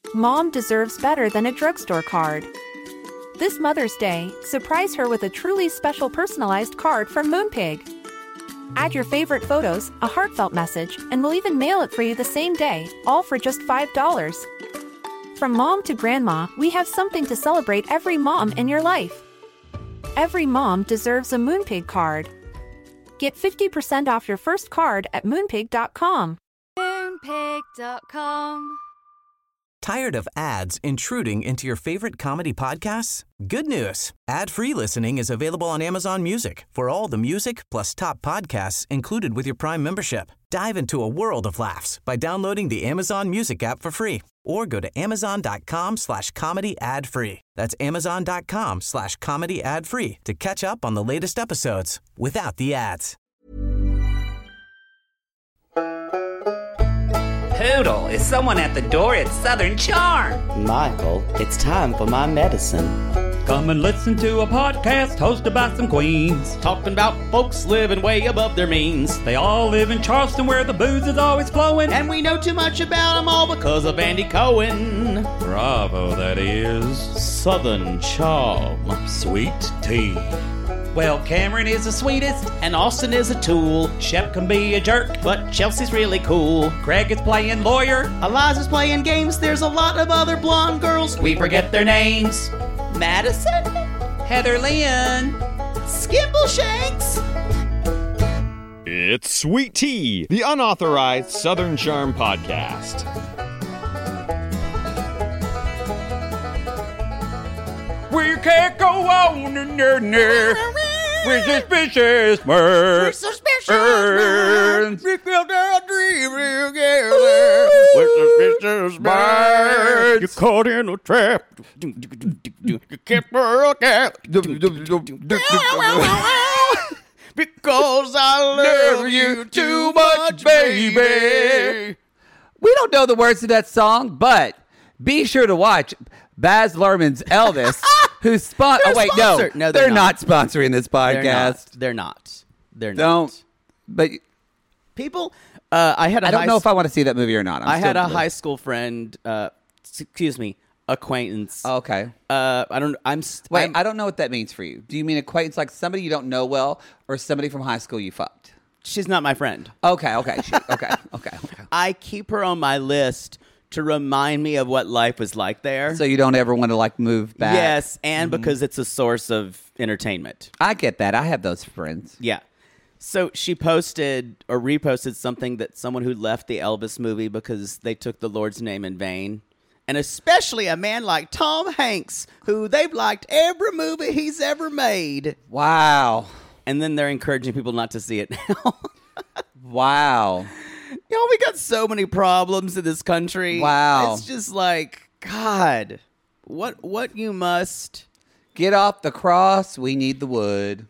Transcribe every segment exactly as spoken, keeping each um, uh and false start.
Mom deserves better than a drugstore card. This Mother's Day, surprise her with a truly special personalized card from Moonpig. Add your favorite photos, a heartfelt message, and we'll even mail it for you the same day, all for just five dollars. From mom to grandma, we have something to celebrate every mom in your life. Every mom deserves a Moonpig card. Get fifty percent off your first card at moonpig dot com. moonpig dot com. Tired of ads intruding into your favorite comedy podcasts? Good news. Ad-free listening is available on Amazon Music for all the music plus top podcasts included with your Prime membership. Dive into a world of laughs by downloading the Amazon Music app for free or go to amazon.com slash comedy ad free. That's amazon.com slash comedy ad free to catch up on the latest episodes without the ads. Poodle, is someone at the door? It's Southern Charm. Michael, it's time for my medicine. Come and listen to a podcast hosted by some queens, talking about folks living way above their means. They all live in Charleston where the booze is always flowing, and we know too much about them all because of Andy Cohen. Bravo, that is. Southern Charm. Sweet tea. Well, Cameron is the sweetest, and Austin is a tool. Shep can be a jerk, but Chelsea's really cool. Greg is playing lawyer. Eliza's playing games. There's a lot of other blonde girls. We forget their names. Madison, Heather Lynn, Skimbleshanks. It's Sweet Tea, the unauthorized Southern Charm podcast. We can't go on in there, there. We're suspicious, man. We're suspicious, we built our dream together. We're suspicious, man. You caught in a trap. You kept her a cat. Because I love you too much, baby. We don't know the words to that song, but be sure to watch Baz Luhrmann's Elvis, who's spon- oh wait, sponsored. no, no, they're, they're not. not. sponsoring this podcast. They're not. They're not. They're don't. not. But people, uh, I had. A I don't high know sc- if I want to see that movie or not. I'm I had a blue. high school friend. Uh, excuse me, acquaintance. Okay. Uh, I don't. I'm. St- Wait, I'm, I don't know what that means for you. Do you mean acquaintance like somebody you don't know well, or somebody from high school you fucked? She's not my friend. Okay. Okay. She, okay. Okay. Okay. I keep her on my list to remind me of what life was like there. So you don't ever want to like move back? Yes, and mm-hmm. because it's a source of entertainment. I get that. I have those friends. Yeah. So she posted or reposted something that someone who left the Elvis movie because they took the Lord's name in vain. And especially a man like Tom Hanks, who they've liked every movie he's ever made. Wow. And then they're encouraging people not to see it now. Wow. You know, we got so many problems in this country. Wow. It's just like, God, what what you must... Get off the cross, we need the wood.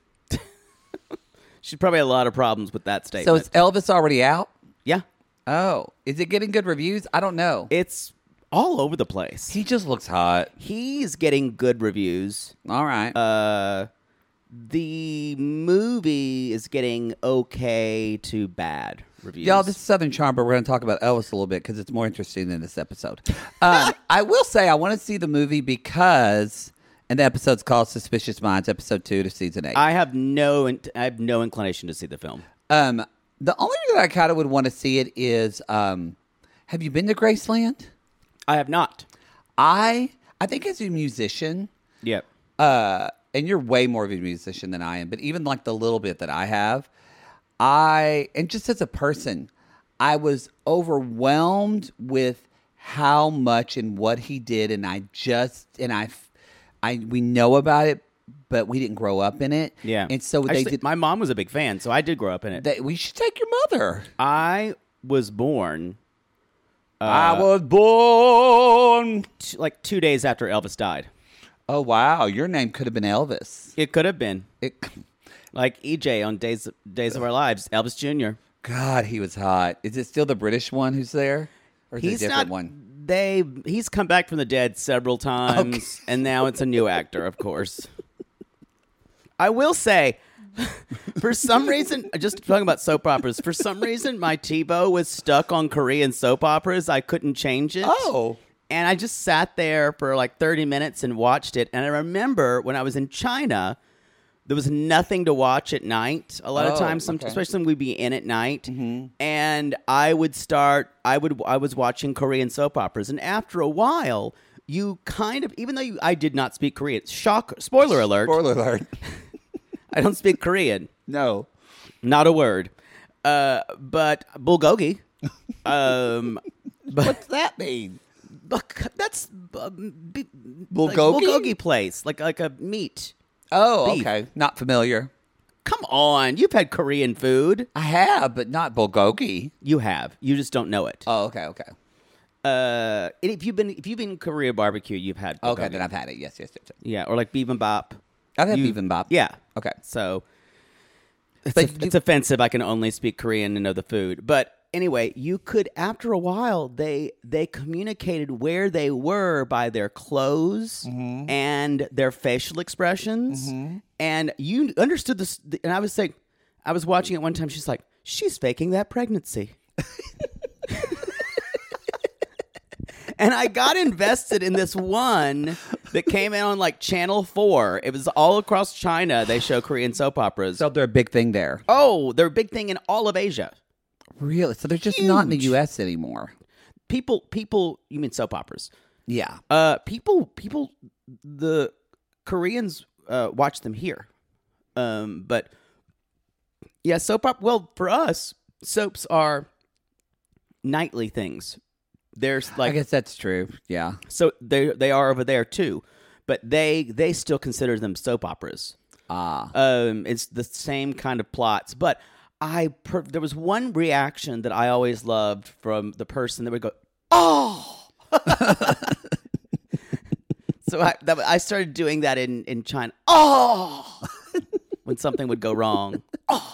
She's probably had a lot of problems with that statement. So is Elvis already out? Yeah. Oh. Is it getting good reviews? I don't know. It's all over the place. He just looks hot. He's getting good reviews. All right. Uh, the movie is getting okay to bad reviews. Y'all, this is Southern Charm, but we're going to talk about Elvis a little bit because it's more interesting than this episode. Um, I will say I want to see the movie because, and the episode's called Suspicious Minds, episode two to season eight. I have no, I have no inclination to see the film. Um, the only reason I kind of would want to see it is, um, have you been to Graceland? I have not. I, I think as a musician, yep. Uh, and you're way more of a musician than I am, but even like the little bit that I have, I, and just as a person, I was overwhelmed with how much and what he did. And I just, and I, I, we know about it, but we didn't grow up in it. Yeah. And so Actually, they did. My mom was a big fan, so I did grow up in it. They, we should take your mother. I was born. Uh, I was born t- like two days after Elvis died. Oh, wow. Your name could have been Elvis. It could have been. It, like E J on Days Days of Our Lives, Elvis Junior God, he was hot. Is it still the British one who's there? Or is he's it a different not, one? They, he's come back from the dead several times, okay. And now it's a new actor, of course. I will say, for some reason, just talking about soap operas, for some reason, my TiVo was stuck on Korean soap operas. I couldn't change it. Oh. And I just sat there for like thirty minutes and watched it. And I remember when I was in China, there was nothing to watch at night. A lot Oh, of times, some, okay. especially when we'd be in at night. Mm-hmm. And I would start, I would, I was watching Korean soap operas. And after a while, you kind of, even though you, I did not speak Korean, shock, spoiler alert. Spoiler alert. I don't speak Korean. No. Not a word. Uh, but bulgogi. um, but What's that mean? Look, that's uh, b- Bulgogi? like bulgogi place, like like a meat. Oh, Beef. okay. Not familiar. Come on, you've had Korean food. I have, but not bulgogi. You have. You just don't know it. Oh, okay, okay. Uh, and if you've been if you've been Korea barbecue, you've had bulgogi. Okay, then I've had it. Yes, yes, yes. yes. Yeah, or like bibimbap. I've had You- bibimbap. Yeah. Okay. So it's, But a- you- it's offensive. I can only speak Korean and know the food. But anyway, you could after a while they they communicated where they were by their clothes Mm-hmm. and their facial expressions, and you understood this. And I was saying, I was watching it one time. She's like, she's faking that pregnancy. And I got invested in this one that came in on like Channel four. It was all across China. They show Korean soap operas. So they're a big thing there. Oh, they're a big thing in all of Asia. Really? So they're just not in the Huge. U S anymore. People, people, you mean soap operas? Yeah. Uh, people, people, the Koreans uh, watch them here. Um, but yeah, soap opera. Well, for us, soaps are nightly things. There's like I guess that's true. Yeah. so they they are over there too, but they they still consider them soap operas. Ah. Um, it's the same kind of plots, but I per- there was one reaction that I always loved from the person that would go, "Oh." So I that, I started doing that in in China. Oh, when something would go wrong. Oh,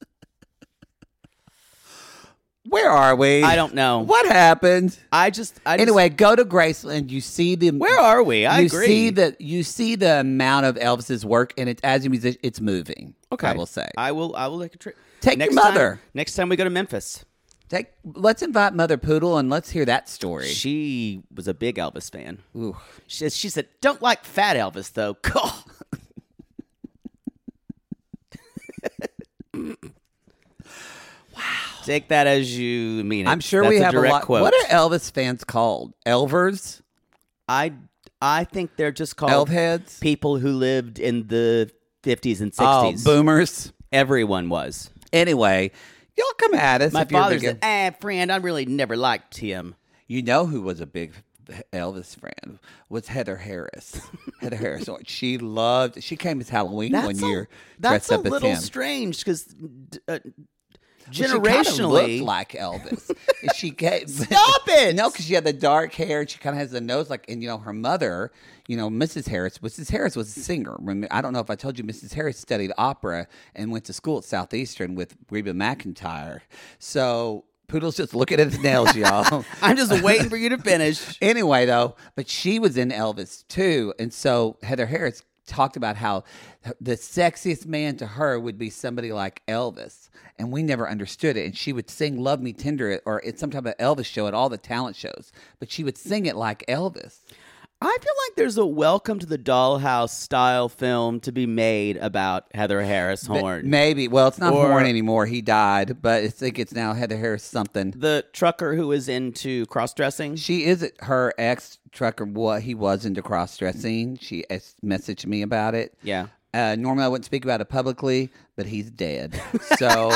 Where are we? I don't know. What happened? I just I just, Anyway, go to Graceland. You see the where are we? I you agree. see the you see the amount of Elvis's work, and it as a musician, it's moving. Okay, I will say. I will. I will take a trip. Take next your mother. Time, next time we go to Memphis. Take, let's invite Mother Poodle and let's hear that story. She was a big Elvis fan. Ooh. She, she said, "Don't like fat Elvis though." Wow. Take that as you mean it. I'm sure That's we a have a direct lot. Quote. What are Elvis fans called? Elvers? I I think they're just called Elf heads? people who lived in the fifties and Oh, sixties. boomers. Everyone was. Anyway, y'all come at us. My if you're father big- said, "Ah, friend, I really never liked him." You know who was a big Elvis friend was Heather Harris. Heather Harris, she loved. She came as Halloween That's one a, year that's dressed a up as little him. strange because uh, Well, she kinda generationally, looked like Elvis. And she gave, Stop it! No, because she had the dark hair. And she kind of has the nose like, and you know, her mother, you know, Missus Harris. Missus Harris was a singer. Remember, I don't know if I told you, Missus Harris studied opera and went to school at Southeastern with Reba McEntire. So Poodle's just looking at his nails, y'all. I'm just waiting for you to finish. Anyway, though, but she was in Elvis too, and so Heather Harris talked about how the sexiest man to her would be somebody like Elvis, and we never understood it. And she would sing "Love Me Tender" or it's some type of Elvis show at all the talent shows, but she would sing it like Elvis. I feel like there's a Welcome to the Dollhouse style film to be made about Heather Harris But Horn. maybe. Well, it's not Or- Horn anymore. He died, but I think it's now Heather Harris something. The trucker who is into cross dressing. She is her ex trucker. What he was into cross dressing. She es- messaged me about it. Yeah. Uh, normally, I wouldn't speak about it publicly, but he's dead, so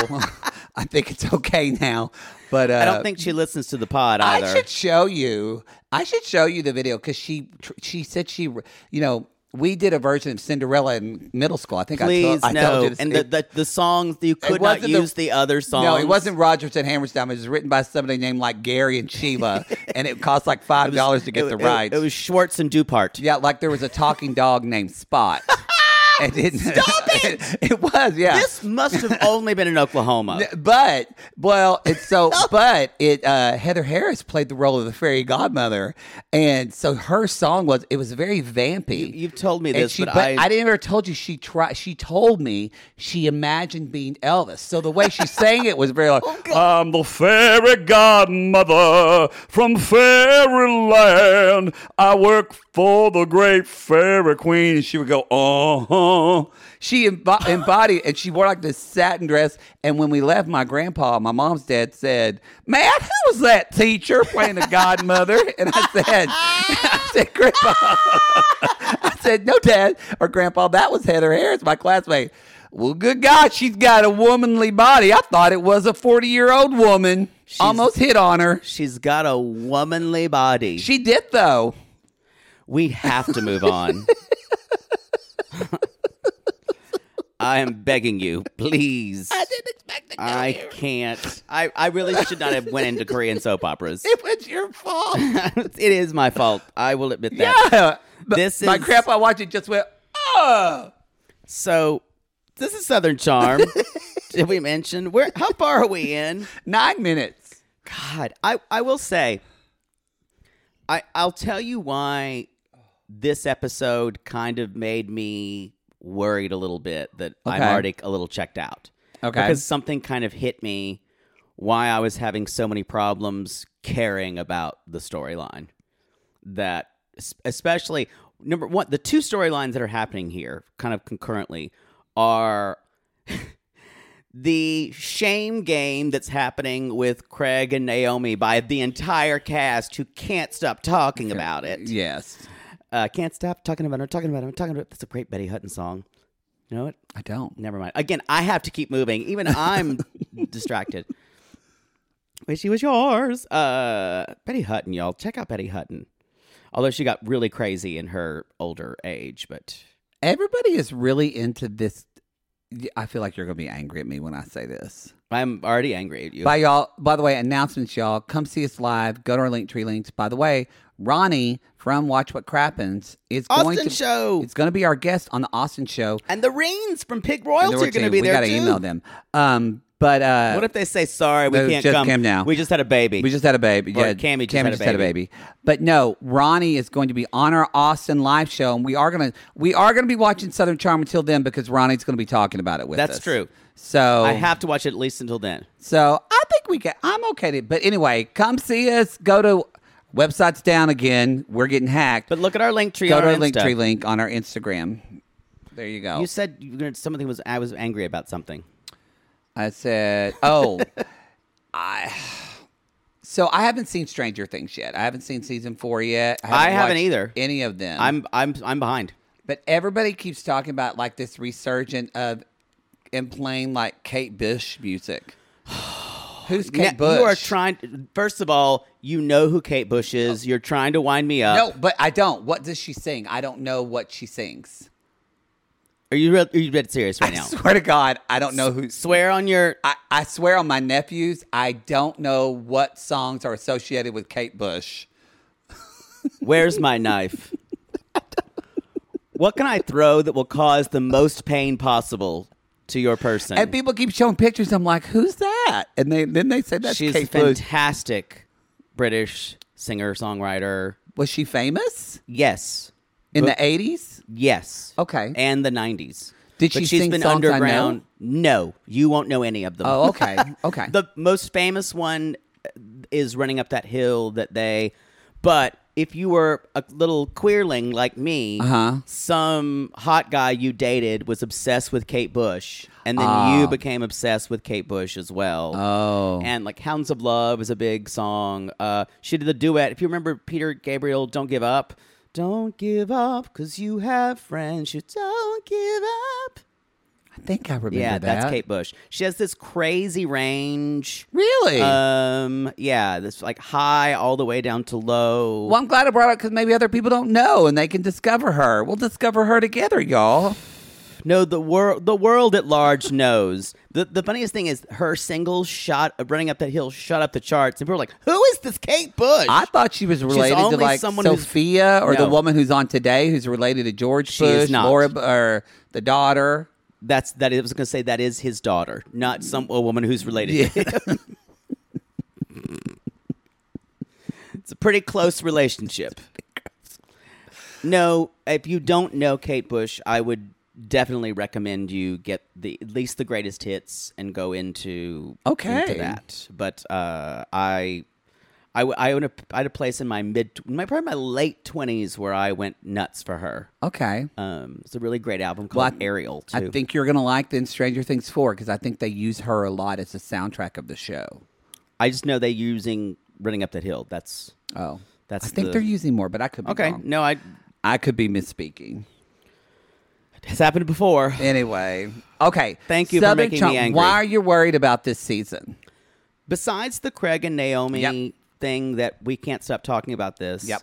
I think it's okay now. But uh, I don't think she listens to the pod either. I should show you. I should show you the video because she tr- she said she, you know, we did a version of Cinderella in middle school. I think Please, I, told, I no. told you this. And the, It- the, the songs, you could not wasn't the- use the, other songs. No, it wasn't Rodgers and Hammerstein. It was written by somebody named like Gary and Sheila, and it cost like five dollars to get It- the it- rights. It was Schwartz and Dupart. Yeah, like there was a talking dog named Spot. It didn't. Stop it! it, it was, yeah. This must have only been in Oklahoma. But well, it's so. But it uh, Heather Harris played the role of the fairy godmother, and so her song was it was very vampy. You, you've told me And this, she, but, but I, I didn't ever told you she tried. She told me she imagined being Elvis. So the way she sang it was very like, I'm the fairy godmother from fairyland. I work for the great fairy queen. and she would go, uh-huh. She embo- embodied, and she wore like this satin dress. And when we left, my grandpa, my mom's dad, said, "Matt, who was that teacher playing the godmother?" And I said, I said, Grandpa. I said, "No, Dad or Grandpa, that was Heather Harris, my classmate." "Well, good God, she's got a womanly body. I thought it was a forty-year-old woman." She's, almost hit on her. She's got a womanly body. She did, though. We have to move on. I am begging you, please. I didn't expect to go I here. can't. I, I really should not have went into Korean soap operas. It was your fault. It is my fault. I will admit that. Yeah. This my is- grandpa watched it, just went, oh. So, this is Southern Charm. Did we mention? Where? How far are we in? Nine minutes. God, I, I will say, I, I'll tell you why this episode kind of made me worried a little bit that I'm Okay. already a little checked out. Okay. Because something kind of hit me why I was having so many problems caring about the storyline. That, especially, number one, the two storylines that are happening here, kind of concurrently, are the shame game that's happening with Craig and Naomi by the entire cast who can't stop talking about it. Yes. Uh, can't stop talking about it, talking about it, talking about it. That's a great Betty Hutton song. You know what? I don't. Never mind. Again, I have to keep moving. Even I'm distracted. Wish she was yours. Uh, Betty Hutton, y'all. Check out Betty Hutton. Although she got really crazy in her older age, but Everybody is really into this. I feel like you're going to be angry at me when I say this. I'm already angry at you. By y'all, by the way, announcements, y'all. Come see us live. Go to our Linktree links. By the way, Ronnie from Watch What Crappens is going Austin to Show. It's going to be our guest on the Austin Show. And the Reens from Pig And Royalty there were are going to two. be we there gotta too. email them. Um, but uh, What if they say, sorry, we No, can't just come. Cam now. We just had a baby. we just had a baby. Or Yeah, Cammy just Cammy had a just had a baby. baby. But no, Ronnie is going to be on our Austin live show, and we are gonna we are gonna be watching Southern Charm until then because Ronnie's going to be talking about it with That's us. true. So I have to watch it at least until then. So I think we can. I'm okay to. But anyway, come see us. Go to website's down again. We're getting hacked. But look at our link tree Go on to our our link Insta. tree link on our Instagram. There you go. You said you were gonna, something was I was angry about something. I said, oh, I. So I haven't seen Stranger Things yet. I haven't seen season four yet. I haven't watched either. Any of them. I'm I'm I'm behind. But everybody keeps talking about like this resurgent of and playing like Kate Bush music. Who's Kate Now, Bush? You are trying. First of all, you know who Kate Bush is. You're trying to wind me up. No, but I don't. What does she sing? I don't know what she sings. Are you real, are you dead serious right I now? swear to God, I don't know who. Swear on your. I, I swear on my nephews, I don't know what songs are associated with Kate Bush. Where's my knife? What can I throw that will cause the most pain possible to your person? And people keep showing pictures. I'm like, who's that? And they, then they say that's She's Kate a Bush. fantastic British singer songwriter. Was she famous Yes. in But- the eighties? Yes. Okay. And the nineties. Did But she she's sing been songs I know? underground. No, you won't know any of them. Oh, okay. Okay. The most famous one is Running Up That Hill that they. But if you were a little queerling like me, Uh-huh. some hot guy you dated was obsessed with Kate Bush, and then Oh. you became obsessed with Kate Bush as well. Oh. And like Hounds of Love is a big song. Uh, she did the duet. If you remember Peter Gabriel, Don't Give Up. Don't give up, because you have friends. You don't give up. I think I remember Yeah, that. that's Kate Bush. She has this crazy range. Really? Um, yeah, this like high all the way down to low. Well, I'm glad I brought it because maybe other people don't know and they can discover her. We'll discover her together, y'all. No, the world, the world at large knows. The the funniest thing is her single shot of Running Up That Hill shot up the charts, and people were like, "Who is this Kate Bush?" I thought she was related to only like someone who's- Sophia or the No. woman who's on Today, who's related to George She Bush, is not. Laura, or the daughter. That's that. I was going to say that is his daughter, not some a woman who's related to him. It's a pretty close relationship. No, if you don't know Kate Bush, I would definitely recommend you get the at least the greatest hits and go into Okay. into that. But uh, I, I, I own a I had a place in my mid my probably my late twenties where I went nuts for her. Okay. Um, it's a really great album Well, called I- Ariel too. I think you're going to like then Stranger Things four because I think they use her a lot as the soundtrack of the show. I just know they're using Running Up That Hill. That's Oh. That's I think the- they're using more, but I could be okay. wrong. No, I I could be misspeaking. it has happened before. Anyway. Okay. Thank you for Southern making me Charm, angry. Why are you worried about this season? Besides the Craig and Naomi Yep. thing that we can't stop talking about this. Yep.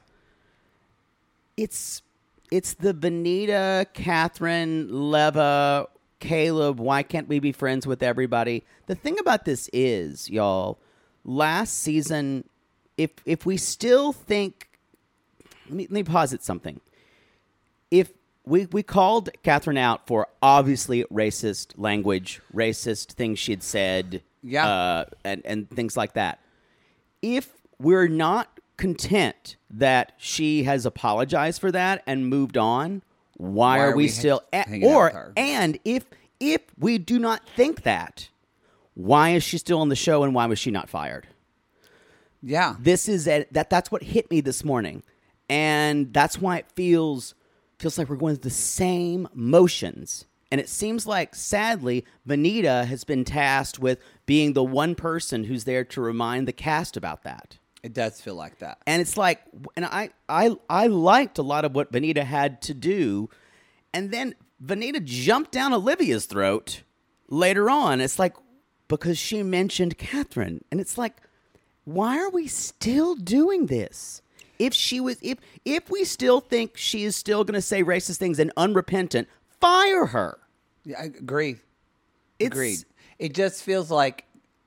It's it's the Benita, Catherine, Leva, Caleb. Why can't we be friends with everybody? The thing about this is, y'all, last season, if if we still think, let me let me posit something. If we we called Catherine out for obviously racist language, racist things she had said, Yeah. uh, and and things like that. If we're not content that she has apologized for that and moved on, why, Why are, are we, we still ha- at, hanging out or with her? and if if we do not think that, why is she still on the show and why was she not fired? Yeah. This is a, that that's what hit me this morning, and that's why it feels feels like we're going through the same motions. And it seems like, sadly, Benita has been tasked with being the one person who's there to remind the cast about that. It does feel like that. And it's like, and I I I liked a lot of what Benita had to do, and then Benita jumped down Olivia's throat later on. It's like because she mentioned Catherine, and it's like, why are we still doing this? If she was, if if we still think she is still going to say racist things and unrepentant, fire her. Yeah, I agree. It's, Agreed. It just feels like,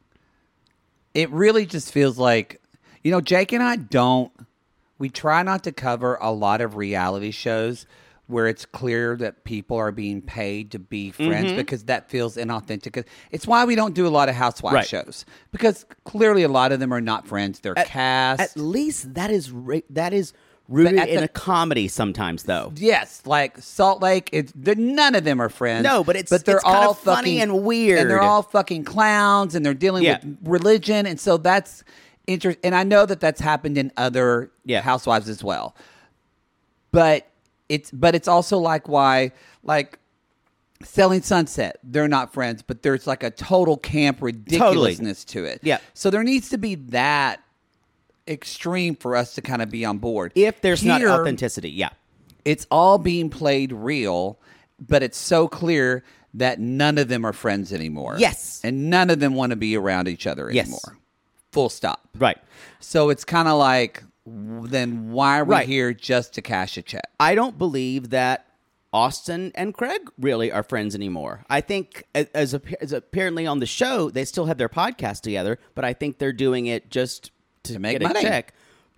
it really just feels like, you know, Jake and I don't, we try not to cover a lot of reality shows where it's clear that people are being paid to be friends Mm-hmm. because that feels inauthentic. It's why we don't do a lot of housewife Right. shows because clearly a lot of them are not friends. They're At, cast. at least that is ra- that is rooted at in the- a comedy sometimes, though. Yes, like Salt Lake. It's they're, none of them are friends. No, but it's- but they're it's kinda all funny fucking, and weird. and they're all fucking clowns, and they're dealing Yeah. with religion, and so that's interesting. And I know that that's happened in other Yeah. housewives as well. But it's but it's also like why like Selling Sunset, they're not friends, but there's like a total camp ridiculousness to it. Yeah. So there needs to be that extreme for us to kind of be on board. If there's not Here, authenticity, yeah. it's all being played real, but it's so clear that none of them are friends anymore. Yes. And none of them want to be around each other Yes. anymore. Full stop. Right. So it's kind of like, w- then why are we Right. here just to cash a check? I don't believe that Austin and Craig really are friends anymore. I think as, as, a, as apparently on the show, they still have their podcast together, but I think they're doing it just to, To make get money. a check.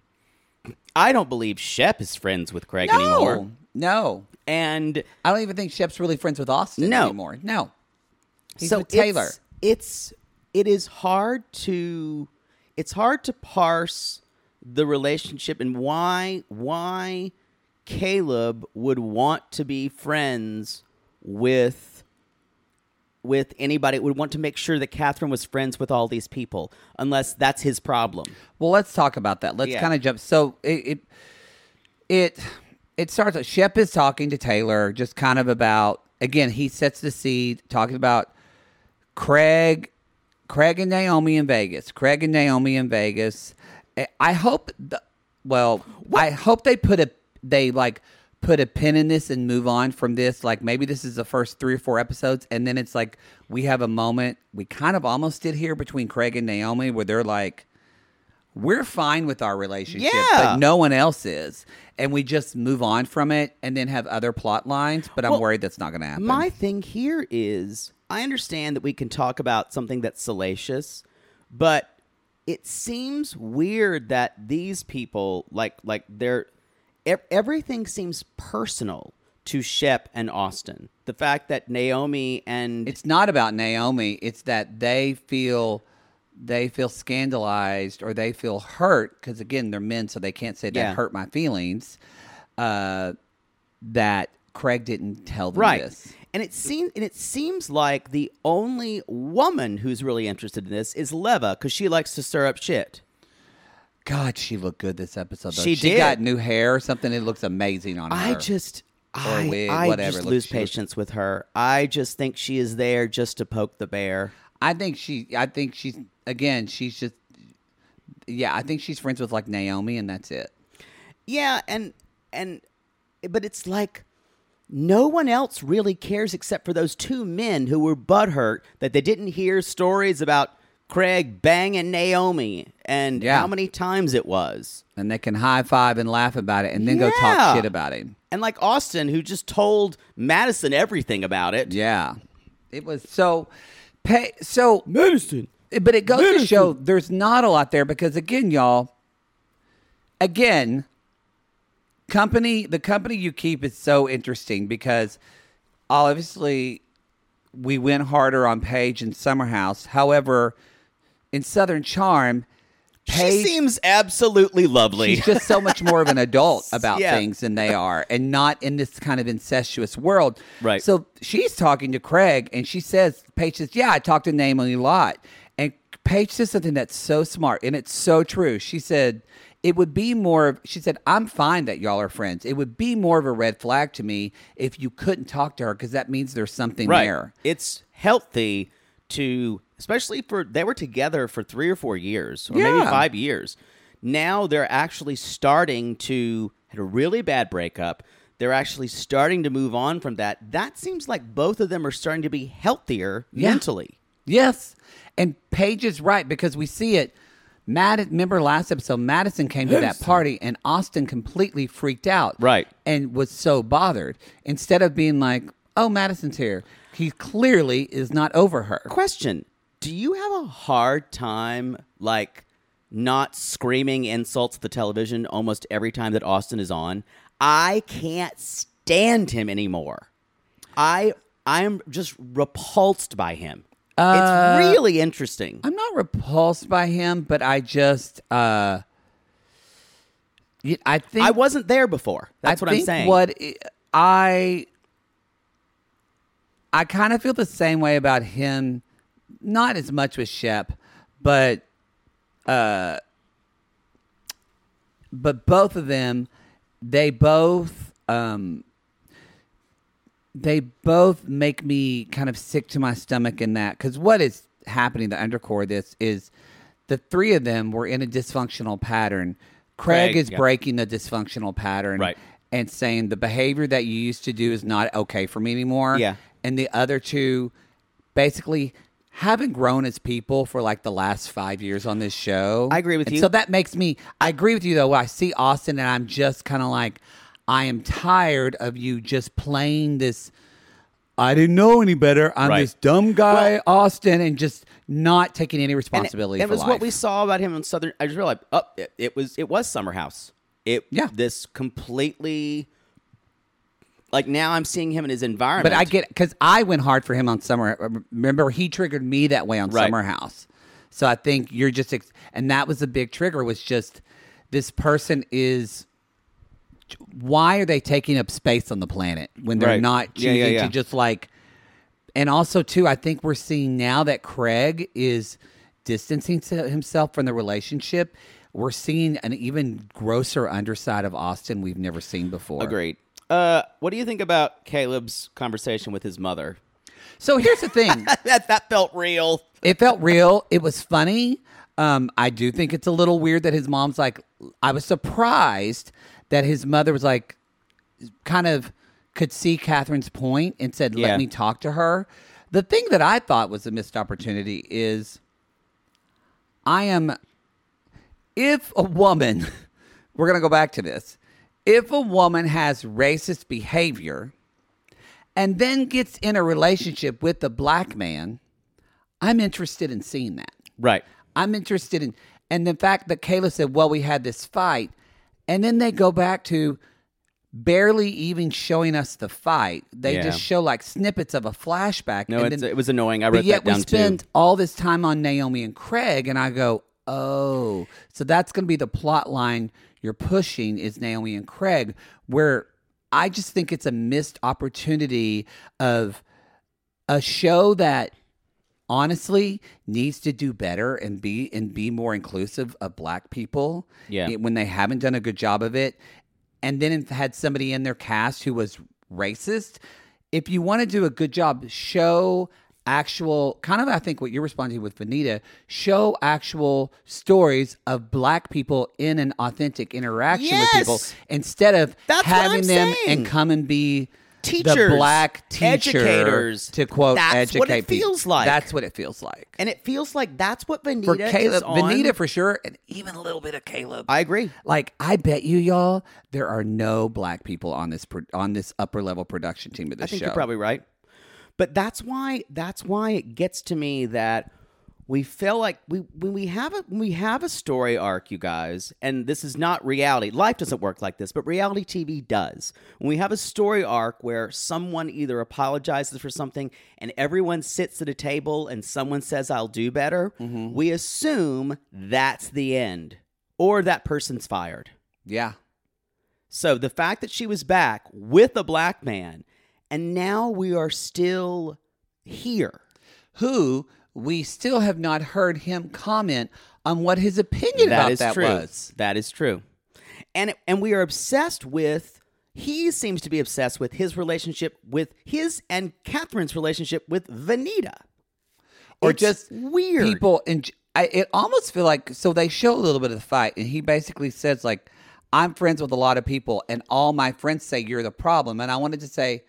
I don't believe Shep is friends with Craig No. anymore. No. And I don't even think Shep's really friends with Austin No. anymore. No. He's so with Taylor. It's, it's it is hard to it's hard to parse the relationship and why why Caleb would want to be friends with with anybody, would want to make sure that Catherine was friends with all these people, unless that's his problem. Well, let's talk about that. Let's Yeah. kind of jump. So it, it it it starts. with Shep is talking to Taylor, just kind of about again. He sets the seed, talking about Craig, Craig and Naomi in Vegas. Craig and Naomi in Vegas. I- I hope. The, well, I hope they put a they like put a pin in this and move on from this. Like maybe this is the first three or four episodes, and then it's like we have a moment we kind of almost did here between Craig and Naomi where they're like, we're fine with our relationship, Yeah. but no one else is. And we just move on from it and then have other plot lines. But I'm Well, worried that's not going to happen. My thing here is, I understand that we can talk about something that's salacious, but it seems weird that these people, like, like they're, e- everything seems personal to Shep and Austin. The fact that Naomi and It's not about Naomi. It's that they feel they feel scandalized or they feel hurt because, again, they're men, so they can't say that Yeah. hurt my feelings. Uh, that Craig didn't tell them right. this. And it seems and it seems like the only woman who's really interested in this is Leva, because she likes to stir up shit. God, she looked good this episode. Though. She she did. got new hair or something. It looks amazing on her. I just I, wig, I whatever. just Look, lose she looks- patience with her. I just think she is there just to poke the bear. I think she. I think she's again. She's just. Yeah, I think she's friends with like Naomi, and that's it. Yeah, and and but it's like no one else really cares except for those two men who were butthurt that they didn't hear stories about Craig banging Naomi and Yeah. how many times it was. And they can high five and laugh about it, and then go Yeah. talk shit about him. And like Austin, who just told Madison everything about it. Yeah, it was so. Pay, so Madison. But it goes Madison. to show there's not a lot there because, again, y'all, again, company, the company you keep is so interesting because obviously we went harder on Paige and Summerhouse. However, in Southern Charm, Paige, She seems absolutely lovely. she's just so much more of an adult about Yeah. things than they are and not in this kind of incestuous world. Right. So she's talking to Craig and she says, Paige says, yeah, I talked to Naomi a lot. And Paige says something that's so smart and it's so true. She said, it would be more of, she said, I'm fine that y'all are friends. It would be more of a red flag to me if you couldn't talk to her because that means there's something right. there. It's healthy to, especially for, they were together for three or four years, or maybe Yeah. five years. Now they're actually starting to, had a really bad breakup. They're actually starting to move on from that. That seems like both of them are starting to be healthier Yeah. mentally. Yes. And Paige is right because we see it. Mad- remember last episode, Madison came to that party and Austin completely freaked out. Right. And was so bothered. Instead of being like, oh, Madison's here. He clearly is not over her. Question: do you have a hard time, like, not screaming insults at the television almost every time that Austin is on? I can't stand him anymore. I I'm just repulsed by him. Uh, it's really interesting. I'm not repulsed by him, but I just, uh, y- I think I wasn't there before. That's I what I'm think saying. What I, I kind of feel the same way about him. Not as much with Shep, but, uh, but both of them, they both, um, they both make me kind of sick to my stomach in that. Because what is happening, the undercore of this, is the three of them were in a dysfunctional pattern. Craig, Craig, is yeah. breaking the dysfunctional pattern. Right. And saying the behavior that you used to do is not okay for me anymore. Yeah. And the other two basically haven't grown as people for like the last five years on this show. I agree with And you. So that makes me, I agree with you though. I see Austin and I'm just kind of like, I am tired of you just playing this, I didn't know any better. I'm Right. this dumb guy, Austin, and just not taking any And it- responsibility It, for was life. what we saw about him in Southern. I just realized, oh, it, it was it was Summer House. It Yeah. This completely, like, now I'm seeing him in his environment. But I get, because I went hard for him on Summer. Remember, he triggered me that way on Right. Summer House. So I think you're just, ex- and that was the big trigger, was just this person is, why are they taking up space on the planet when they're Right. not Yeah, choosing yeah, yeah. to just like, and also too, I think we're seeing now that Craig is distancing to himself from the relationship. We're seeing an even grosser underside of Austin we've never seen before. Agreed. Uh, what do you think about Caleb's conversation with his mother? So here's the thing. that that felt real. It felt real. It was funny. Um, I do think it's a little weird that his mom's like, I was surprised that his mother was like, kind of could see Catherine's point and said, let Yeah. me talk to her. The thing that I thought was a missed opportunity is I am, if a woman, we're going to go back to this, if a woman has racist behavior and then gets in a relationship with a black man, I'm interested in seeing that. Right. I'm interested in, and the fact that Kayla said, well, we had this fight, and then they go back to barely even showing us the fight. They Yeah. just show like snippets of a flashback. No, and it's, then, it was annoying. I but wrote yet that down we spend too. all this time on Naomi and Craig, and I go, oh, so that's going to be the plot line you're pushing is Naomi and Craig, where I just think it's a missed opportunity of a show that honestly needs to do better and be and be more inclusive of black people. Yeah. When they haven't done a good job of it, and then had somebody in their cast who was racist. If you want to do a good job, show actual, kind of I think what you're responding to with Vanita, show actual stories of black people in an authentic interaction Yes! with people instead of That's what having I'm them saying. and come and be Teachers, the black teacher educators. to quote That's educate what it people. feels like. That's what it feels like. And it feels like that's what Vanita For Caleb, is on. Vanita for sure, and even a little bit of Caleb. I agree. Like, I bet you, y'all, there are no black people on this pro- on this upper level production team of I this think show. you're probably right. But that's why that's why it gets to me that we feel like we when we have a when we have a story arc, you guys, and this is not reality. Life doesn't work like this, but reality T V does. When we have a story arc where someone either apologizes for something and everyone sits at a table and someone says, I'll do better, Mm-hmm. we assume that's the end or that person's fired. Yeah. So the fact that she was back with a black man and now we are still here. Who we still have not heard him comment on what his opinion That about is that true. was. That is true. And and we are obsessed with, he seems to be obsessed with his relationship with his and Catherine's relationship with Vanita. Or It's just weird. people. And I, it almost feel like, so they show a little bit of the fight, and he basically says, like, I'm friends with a lot of people, and all my friends say you're the problem. And I wanted to say,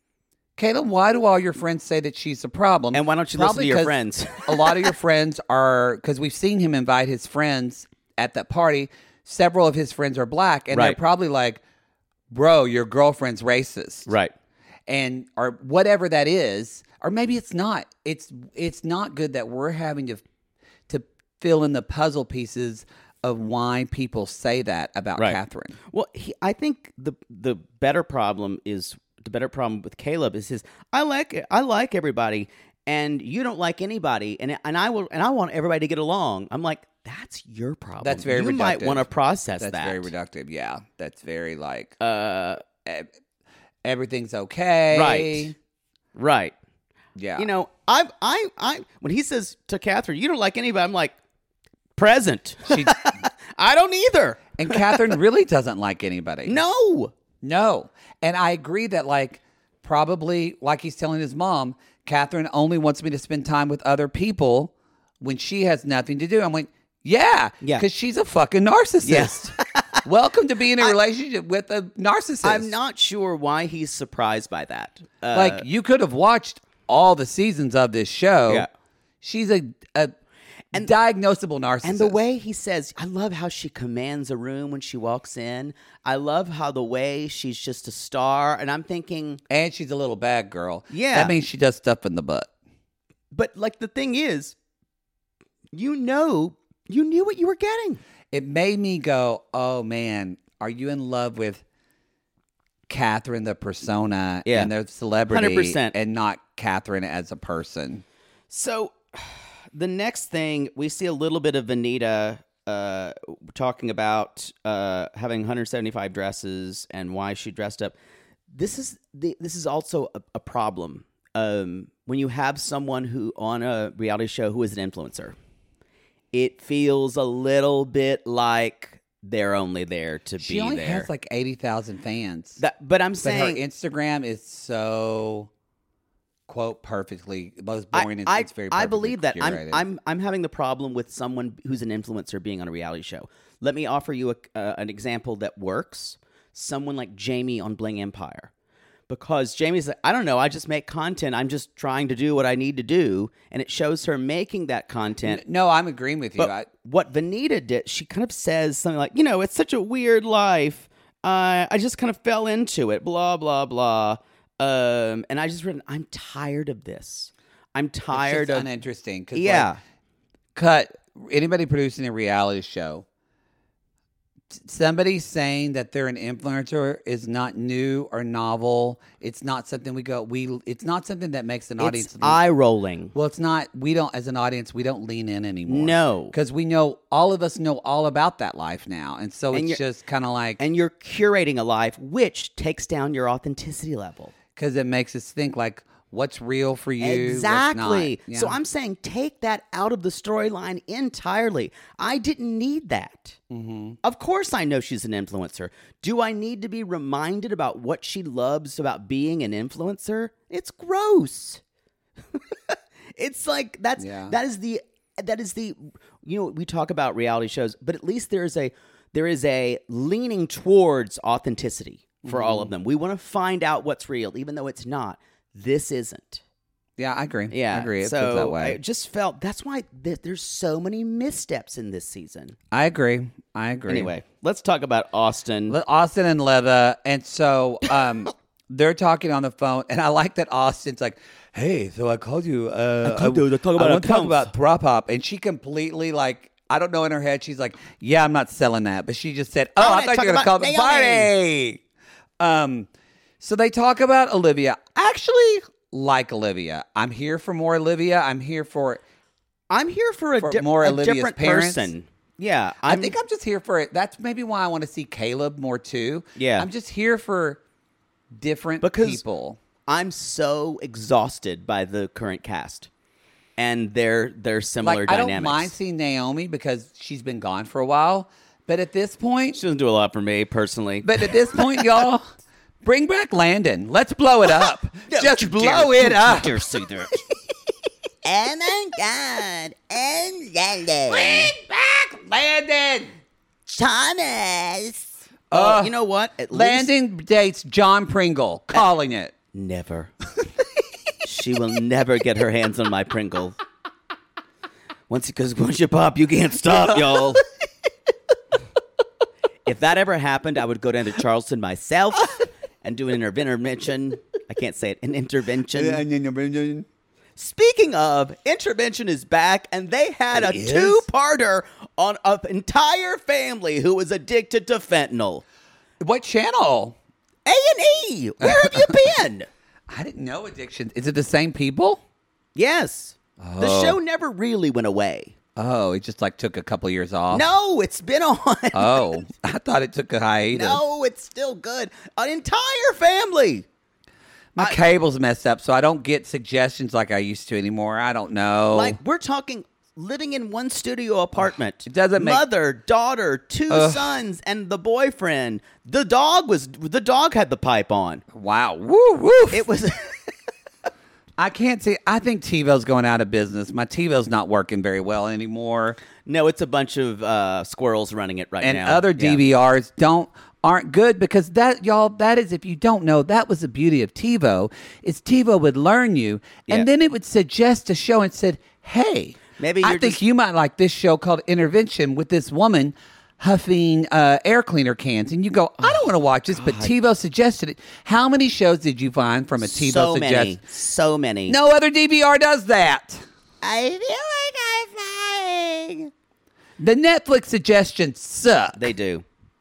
Caleb, why do all your friends say that she's the problem? And why don't you Probably listen to your 'cause friends? A lot of your friends are, because we've seen him invite his friends at that party. Several of his friends are black, and they're Right. probably like, bro, your girlfriend's racist. Right. And or whatever that is, or maybe it's not. It's it's not good that we're having to to fill in the puzzle pieces of why people say that about Right. Catherine. Well, he, I think the the better problem is the better problem with Caleb is his. I like I like everybody, and you don't like anybody, and and I will and I want everybody to get along. I'm like, that's your problem. That's very You reductive. might want to process That's that. very reductive. Yeah, that's very like Uh, e- everything's okay. right, right. Yeah. You know, I I I when he says to Catherine, you don't like anybody, I'm like, present. She, I don't either. and Catherine really doesn't like anybody. No. No. And I agree that, like, probably, like he's telling his mom, Catherine only wants me to spend time with other people when she has nothing to do. I'm like, yeah. Yeah. Because she's a fucking narcissist. Welcome to being in a relationship with a narcissist. I'm not sure why he's surprised by that. Uh, Like, you could have watched all the seasons of this show. Yeah. She's a, a diagnosable narcissist. And the way he says, I love how she commands a room when she walks in. I love how the way she's just a star. And I'm thinking, And she's a little bad girl. Yeah. That means she does stuff in the butt. but like the thing is, you know, you knew what you were getting. It made me go, oh man, are you in love with Catherine the persona Yeah. and the celebrity one hundred percent. and not Catherine as a person? So the next thing, we see a little bit of Vanita uh, talking about uh, having one hundred seventy-five dresses and why she dressed up. This is the, this is also a, a problem um, when you have someone who on a reality show who is an influencer. It feels a little bit like they're only there to She be only there. has like eighty thousand fans. That, but I'm but saying her Instagram is so, quote, perfectly, most I, boring. I, it's very I perfectly believe that. I'm, curated. I'm I'm having the problem with someone who's an influencer being on a reality show. Let me offer you a, uh, an example that works. Someone like Jamie on Bling Empire. because Jamie's like, I don't know, I just make content. I'm just trying to do what I need to do. And it shows her making that content. No, I'm agreeing with you. But I, what Vanita did, she kind of says something like, you know, it's such a weird life. Uh, I just kind of fell into it, blah, blah, blah. Um, and I just written, I'm tired of this. I'm tired it's just of... uninteresting. 'Cause Yeah. Like, cut. Anybody producing a reality show, somebody saying that they're an influencer is not new or novel. It's not something we go, we, it's not something that makes an audience. It's eye-rolling. Well, it's not, we don't, as an audience, we don't lean in anymore. No. Because we know, all of us know all about that life now. And so And it's you're- just kind of like, And you're curating a life which takes down your authenticity level. because it makes us think like, what's real for you? Exactly. What's not. So Yeah. I'm saying take that out of the storyline entirely. I didn't need that. Mm-hmm. Of course I know she's an influencer. Do I need to be reminded about what she loves about being an influencer? It's gross. It's like that's Yeah. that is the that is the you know, we talk about reality shows, but at least there is a there is a leaning towards authenticity for all of them. We want to find out what's real even though it's not. This isn't. Yeah, I agree. Yeah, I agree. It so feels that way. I just felt that's why th- there's so many missteps in this season. I agree. I agree. Anyway, let's talk about Austin. Le- Austin and Leva, and so um, they're talking on the phone, and I like that Austin's like, "Hey, so I called you. Uh, I called you to talk about I want to talk accounts." about Throw Pop," and she completely like. I don't know in her head. She's like, "Yeah, I'm not selling that," but she just said, "Oh, I I wanna thought talk you were going to call about the party." Naomi. Um, so they talk about Olivia. I actually like Olivia. I'm here for more Olivia. I'm here for. I'm here for a, For di- more a Olivia's different parents? person. Yeah, i I'm, think I'm just here for it. That's maybe why I want to see Caleb more too. Yeah. I'm just here for different Because people. I'm so exhausted by the current cast and their their similar Like I dynamics. don't mind seeing Naomi because she's been gone for a while, but at this point, She doesn't do a lot for me personally. but at this point, y'all, bring back Landon. Let's blow it up. No, Just you blow dare- it you up. dare say that. Oh my God. And Landon. Bring back Landon. Thomas. Oh, Uh, you know what? At least Landon dates John Pringle, calling it. never. She will never get her hands on my Pringle. Once because once you pop, you can't stop, y'all. If that ever happened, I would go down to Charleston myself and do an intervention. I can't say it. An intervention. Speaking of, Intervention is back, and they had It a is? two-parter on an entire family who was addicted to fentanyl. What channel? A and E, where have you been? I didn't know addiction. Is it the same people? Yes. The Oh. show never really went away. Oh, it just like took a couple years off. No, it's been on. Oh, I thought it took a hiatus. No, it's still good. An entire family. My cable's messed up, so I don't get suggestions like I used to anymore. I don't know. Like, we're talking living in one studio apartment. It doesn't make- Mother, daughter, two Ugh. sons, and the boyfriend. The dog was, the dog had the pipe on. wow. Woo, woo. It was, I can't see. I think TiVo's going out of business. My TiVo's not working very well anymore. no, it's a bunch of uh, squirrels running it right and now. other Yeah. D V Rs don't aren't good because that y'all that is if you don't know that was the beauty of TiVo is TiVo would learn you and Yeah. then it would suggest a show and said, hey, Maybe I you're think just- you might like this show called Intervention with this woman huffing uh, air cleaner cans and you go, I don't want to watch this, but TiVo suggested it. How many shows did you find from a TiVo So suggest? many. So many. No other D V R does that. I feel like I'm flying. The Netflix suggestions suck. They do.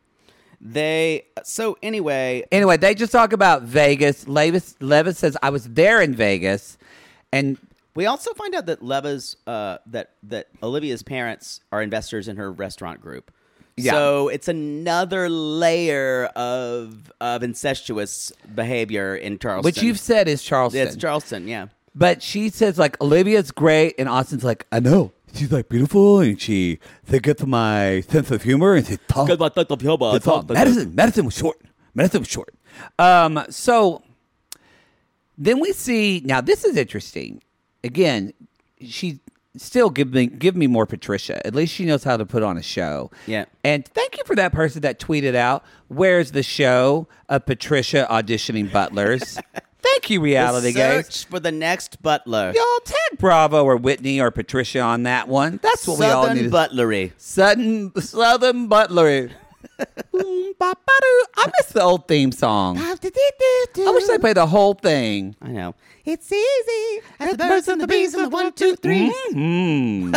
They, so anyway, Anyway, they just talk about Vegas. Levis, Levis says, I was there in Vegas. And we also find out that Leva's, uh, that, that Olivia's parents are investors in her restaurant group. Yeah. So it's another layer of of incestuous behavior in Charleston. which you've said is Charleston. It's Charleston, yeah. But she says, like, Olivia's great. And Austin's like, I know. She's, like, beautiful. And she, they get to my sense of humor. And they talk. They talk. Medicine. Medicine was short. Medicine was short. Um, so then we see, now this is interesting. Again, she, still give me give me more Patricia. At least she knows how to put on a show. Yeah. And thank you for that person that tweeted out, "Where's the show of Patricia auditioning butlers?" Thank you, reality The guys. search for the next butler. Y'all tag Bravo or Whitney or Patricia on that one. That's what Southern we all need. butlery. Southern Southern butlery. I miss the old theme song. I wish they played the whole thing. I know. It's easy. As the birds and the bees and the one, two, three. Mm.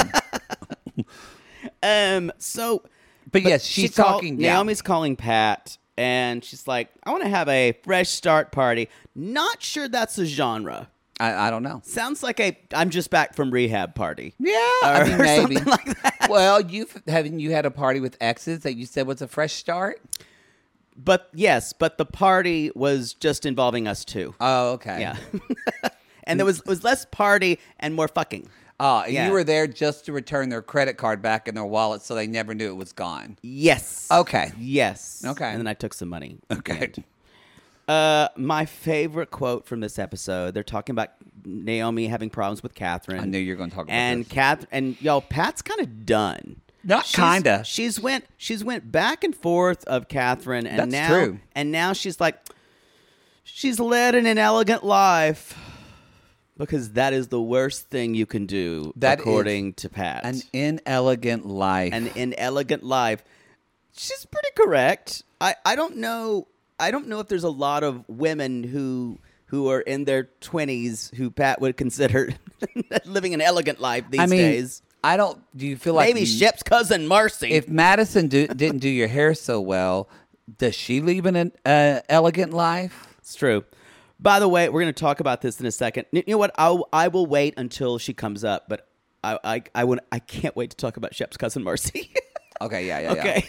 Um. So, But yes, she's she call- talking. yeah. Naomi's calling Pat, and she's like, "I want to have a fresh start party." Not sure that's a genre. I, I don't know. Sounds like a "I'm just back from rehab" party. Yeah, I mean, Or maybe. something like that. Well, you've haven't you had a party with exes that you said was a fresh start? But yes, but the party was just involving us two. Oh, okay. Yeah. And there was was less party and more fucking. Oh, and Yeah. you were there just to return their credit card back in their wallet, so they never knew it was gone. Yes. Okay. Yes. Okay. And then I took some money. at the Okay. end. Uh, my favorite quote from this episode, they're talking about Naomi having problems with Catherine. I knew you were going to talk about and this. Kath and y'all, Pat's kind of done. Not She's- kinda. She's went. She's went back and forth of Catherine, and That's now, true. and now she's like, she's led an inelegant life because that is the worst thing you can do, That according is to Pat. An inelegant life. An inelegant life. She's pretty correct. I, I don't know. I don't know if there's a lot of women who who are in their twenties who Pat would consider living an elegant life these I mean, days. I don't. Do you feel like Maybe Shep's cousin Marcy. if Madison do, didn't do your hair so well, does she live in an uh, elegant life? It's true. By the way, we're going to talk about this in a second. You know what? I'll, I will wait until she comes up, but I I I, would, I can't wait to talk about Shep's cousin Marcy. Okay, yeah, yeah, okay.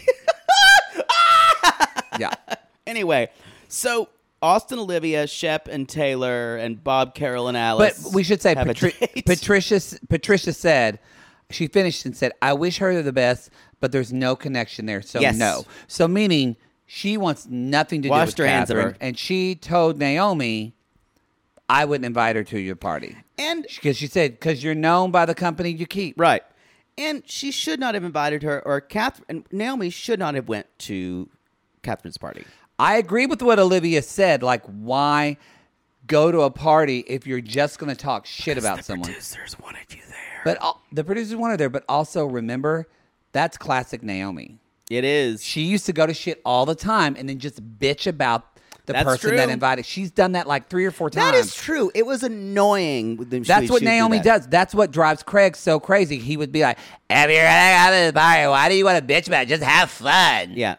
yeah. yeah. Anyway, so Austin, Olivia, Shep, and Taylor, and Bob, Carol, and Alice. But we should say have a Patri- date. Patricia. Patricia said she finished and said, "I wish her the best, but there's no connection there, so Yes. no." So meaning she wants nothing to Washed do her with hands of Catherine, her. and she told Naomi, "I wouldn't invite her to your party," And because she said, "Because you're known by the company you keep." right, and she should not have invited her, or Catherine. And Naomi should not have went to Catherine's party. I agree with what Olivia said. Like, why go to a party if you're just going to talk shit about the someone? Producers wanted you there. But al- the producers wanted there. But also remember, that's classic Naomi. It is. She used to go to shit all the time and then just bitch about the That's person that true. invited. She's done that like three or four times. That is true. It was annoying. when she- That's what she would do Naomi that. does. That's what drives Craig so crazy. He would be like, "Have you really had this party? Why do you want to bitch about it? Just have fun." Yeah.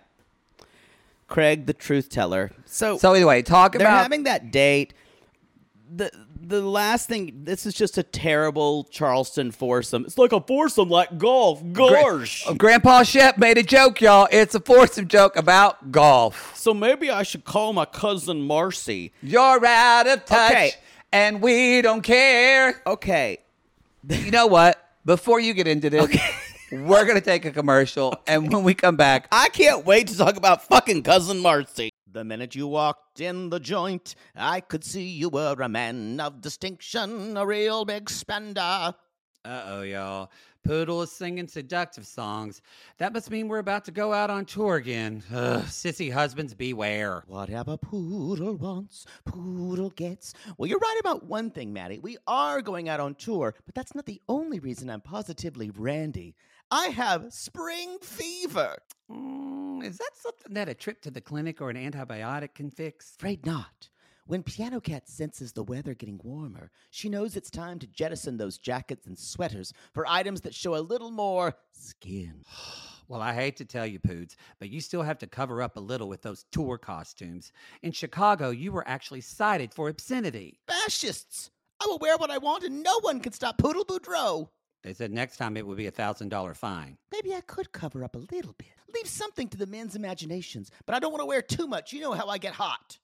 Craig, the truth teller. So, So anyway, talk they're about having that date. The the last thing, this is just a terrible Charleston foursome. It's like a foursome like golf. Gosh. Gra- Grandpa Shep made a joke, y'all. It's a foursome joke about golf. So maybe I should call my cousin Marcy. You're out of touch, Okay. and we don't care. Okay. You know what? Before you get into this, we're going to take a commercial, and when we come back, I can't wait to talk about fucking cousin Marcy. The minute you walked in the joint, I could see you were a man of distinction, a real big spender. uh-oh, y'all. Poodle is singing seductive songs. That must mean we're about to go out on tour again. Ugh, sissy husbands, beware. Whatever Poodle wants, Poodle gets. Well, you're right about one thing, Maddie. We are going out on tour, but that's not the only reason I'm positively randy. I have spring fever. Mm, is that something that a trip to the clinic or an antibiotic can fix? Afraid not. When Piano Cat senses the weather getting warmer, she knows it's time to jettison those jackets and sweaters for items that show a little more skin. Well, I hate to tell you, Poods, but you still have to cover up a little with those tour costumes. In Chicago, you were actually cited for obscenity. Fascists! I will wear what I want and no one can stop Poodle Boudreaux. They said next time it would be a one thousand dollars fine. Maybe I could cover up a little bit. Leave something to the men's imaginations, but I don't want to wear too much. You know how I get hot.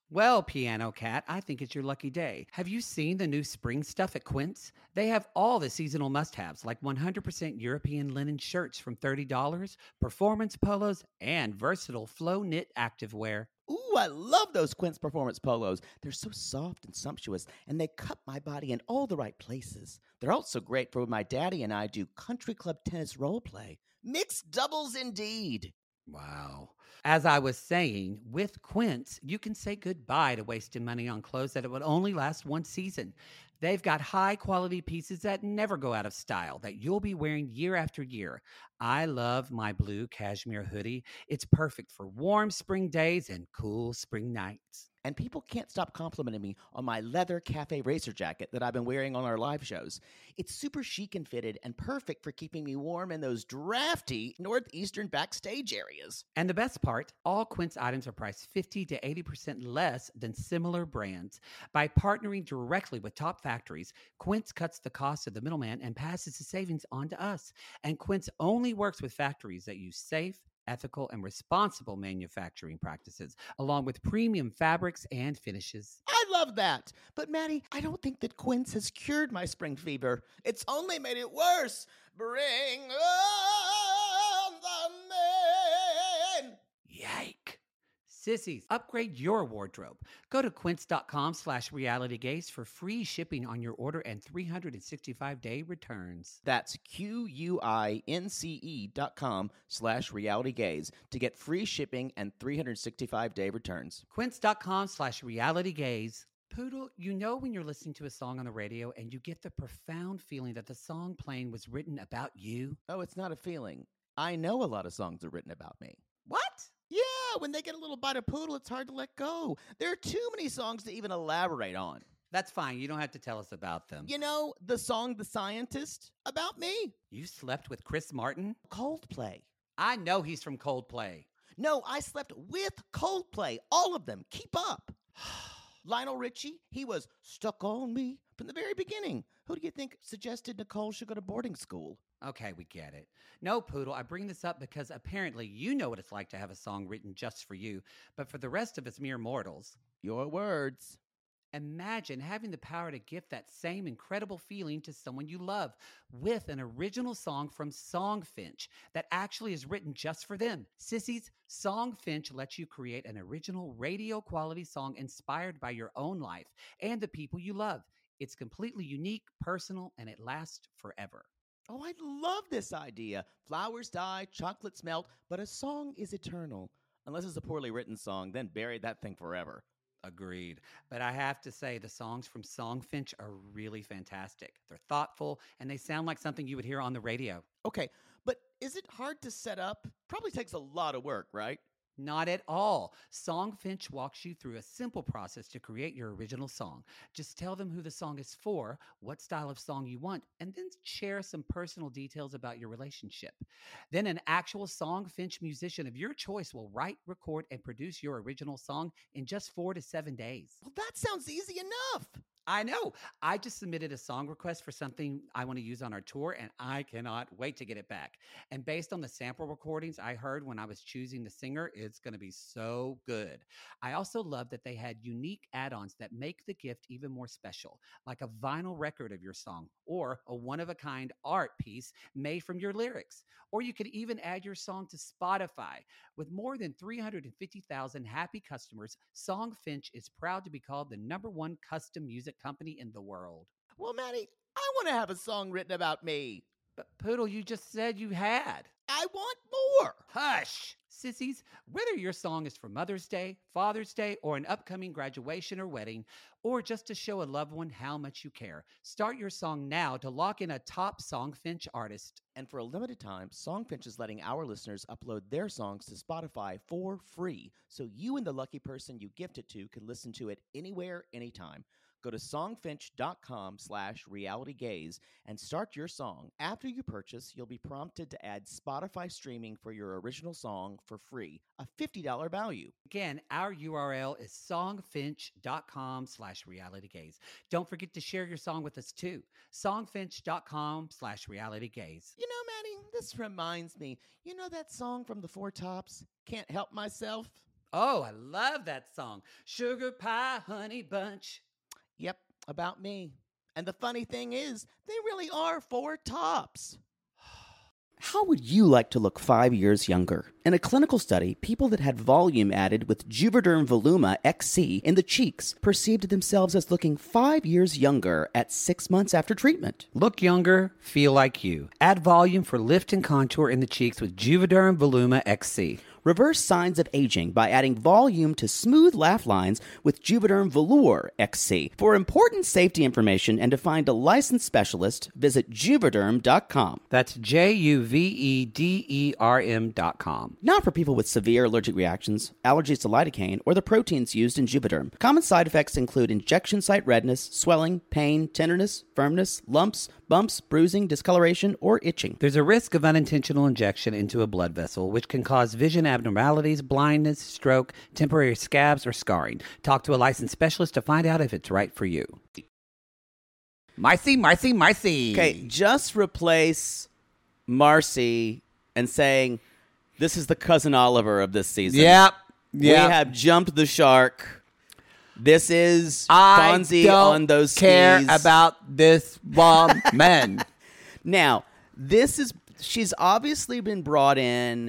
Well, Piano Cat, I think it's your lucky day. Have you seen the new spring stuff at Quince? They have all the seasonal must-haves, like one hundred percent European linen shirts from thirty dollars, performance polos, and versatile flow knit activewear. Ooh, I love those Quince Performance polos. They're so soft and sumptuous, and they cut my body in all the right places. They're also great for when my daddy and I do country club tennis role play. Mixed doubles indeed. Wow. As I was saying, with Quince, you can say goodbye to wasting money on clothes that it would only last one season. They've got high-quality pieces that never go out of style, that you'll be wearing year after year. I love my blue cashmere hoodie. It's perfect for warm spring days and cool spring nights. And people can't stop complimenting me on my leather cafe racer jacket that I've been wearing on our live shows. It's super chic and fitted and perfect for keeping me warm in those drafty northeastern backstage areas. And the best part, all Quince items are priced fifty to eighty percent less than similar brands. By partnering directly with top factories, Quince cuts the cost of the middleman and passes the savings on to us. And Quince only works with factories that use safe, ethical, and responsible manufacturing practices, along with premium fabrics and finishes. I love that. But, Maddie, I don't think that Quince has cured my spring fever. It's only made it worse. Bring on the men. Yike. Sissies, upgrade your wardrobe. Go to quince.com slash realitygaze for free shipping on your order and three hundred sixty-five day returns. That's Q-U-I-N-C-E dot com slash realitygaze to get free shipping and three hundred sixty-five day returns. Quince.com slash realitygaze. Poodle, you know when you're listening to a song on the radio and you get the profound feeling that the song playing was written about you? Oh, it's not a feeling. I know a lot of songs are written about me. What? Yeah, when they get a little bite of poodle, it's hard to let go. There are too many songs to even elaborate on. That's fine. You don't have to tell us about them. You know, the song The Scientist, about me. You slept with Chris Martin? Coldplay. I know he's from Coldplay. No, I slept with Coldplay. All of them. Keep up. Lionel Richie, he was stuck on me from the very beginning. Who do you think suggested Nicole should go to boarding school? Okay, we get it. No, Poodle, I bring this up because apparently you know what it's like to have a song written just for you, but for the rest of us mere mortals. Your words. Imagine having the power to gift that same incredible feeling to someone you love with an original song from Songfinch that actually is written just for them. Sissies, Songfinch lets you create an original radio quality song inspired by your own life and the people you love. It's completely unique, personal, and it lasts forever. Oh, I love this idea. Flowers die, chocolates melt, but a song is eternal. Unless it's a poorly written song, then bury that thing forever. Agreed. But I have to say, the songs from Songfinch are really fantastic. They're thoughtful, and they sound like something you would hear on the radio. Okay, but is it hard to set up? Probably takes a lot of work, right? Not at all. Songfinch walks you through a simple process to create your original song. Just tell them who the song is for, what style of song you want, and then share some personal details about your relationship. Then an actual Songfinch musician of your choice will write, record, and produce your original song in just four to seven days. Well, that sounds easy enough. I know. I just submitted a song request for something I want to use on our tour, and I cannot wait to get it back. And based on the sample recordings I heard when I was choosing the singer, it's going to be so good. I also love that they had unique add-ons that make the gift even more special, like a vinyl record of your song or a one-of-a-kind art piece made from your lyrics. Or you could even add your song to Spotify. With more than three hundred fifty thousand happy customers, Songfinch is proud to be called the number one custom music company in the world. Well, Maddie, I want to have a song written about me. But Poodle, you just said you had. I want more. Hush. Sissies, whether your song is for Mother's Day, Father's Day, or an upcoming graduation or wedding, or just to show a loved one how much you care, start your song now to lock in a top Songfinch artist. And for a limited time, Songfinch is letting our listeners upload their songs to Spotify for free, so you and the lucky person you gift it to can listen to it anywhere, anytime. Go to songfinch.com slash realitygaze and start your song. After you purchase, you'll be prompted to add Spotify streaming for your original song for free, a fifty dollars value. Again, our U R L is songfinch.com slash realitygaze. Don't forget to share your song with us too. Songfinch.com slash realitygaze. You know, Maddie, this reminds me, you know that song from the Four Tops, Can't Help Myself? Oh, I love that song. Sugar Pie Honey Bunch. Yep, about me. And the funny thing is, they really are four tops. How would you like to look five years younger? In a clinical study, people that had volume added with Juvederm Voluma X C in the cheeks perceived themselves as looking five years younger at six months after treatment. Look younger, feel like you. Add volume for lift and contour in the cheeks with Juvederm Voluma X C. Reverse signs of aging by adding volume to smooth laugh lines with Juvederm Velour X C. For important safety information and to find a licensed specialist, visit juvederm dot com. That's J U V E D E R M dot com. Not for people with severe allergic reactions, allergies to lidocaine, or the proteins used in Juvederm. Common side effects include injection site redness, swelling, pain, tenderness, firmness, lumps, bumps, bruising, discoloration, or itching. There's a risk of unintentional injection into a blood vessel, which can cause vision abnormalities, blindness, stroke, temporary scabs, or scarring. Talk to a licensed specialist to find out if it's right for you. Marcy, Marcy, Marcy. Okay, just replace Marcy and saying, this is the Cousin Oliver of this season. Yep. Yep. We have jumped the shark. This is I Fonzie don't on those care skis. about this woman. Now, this is she's obviously been brought in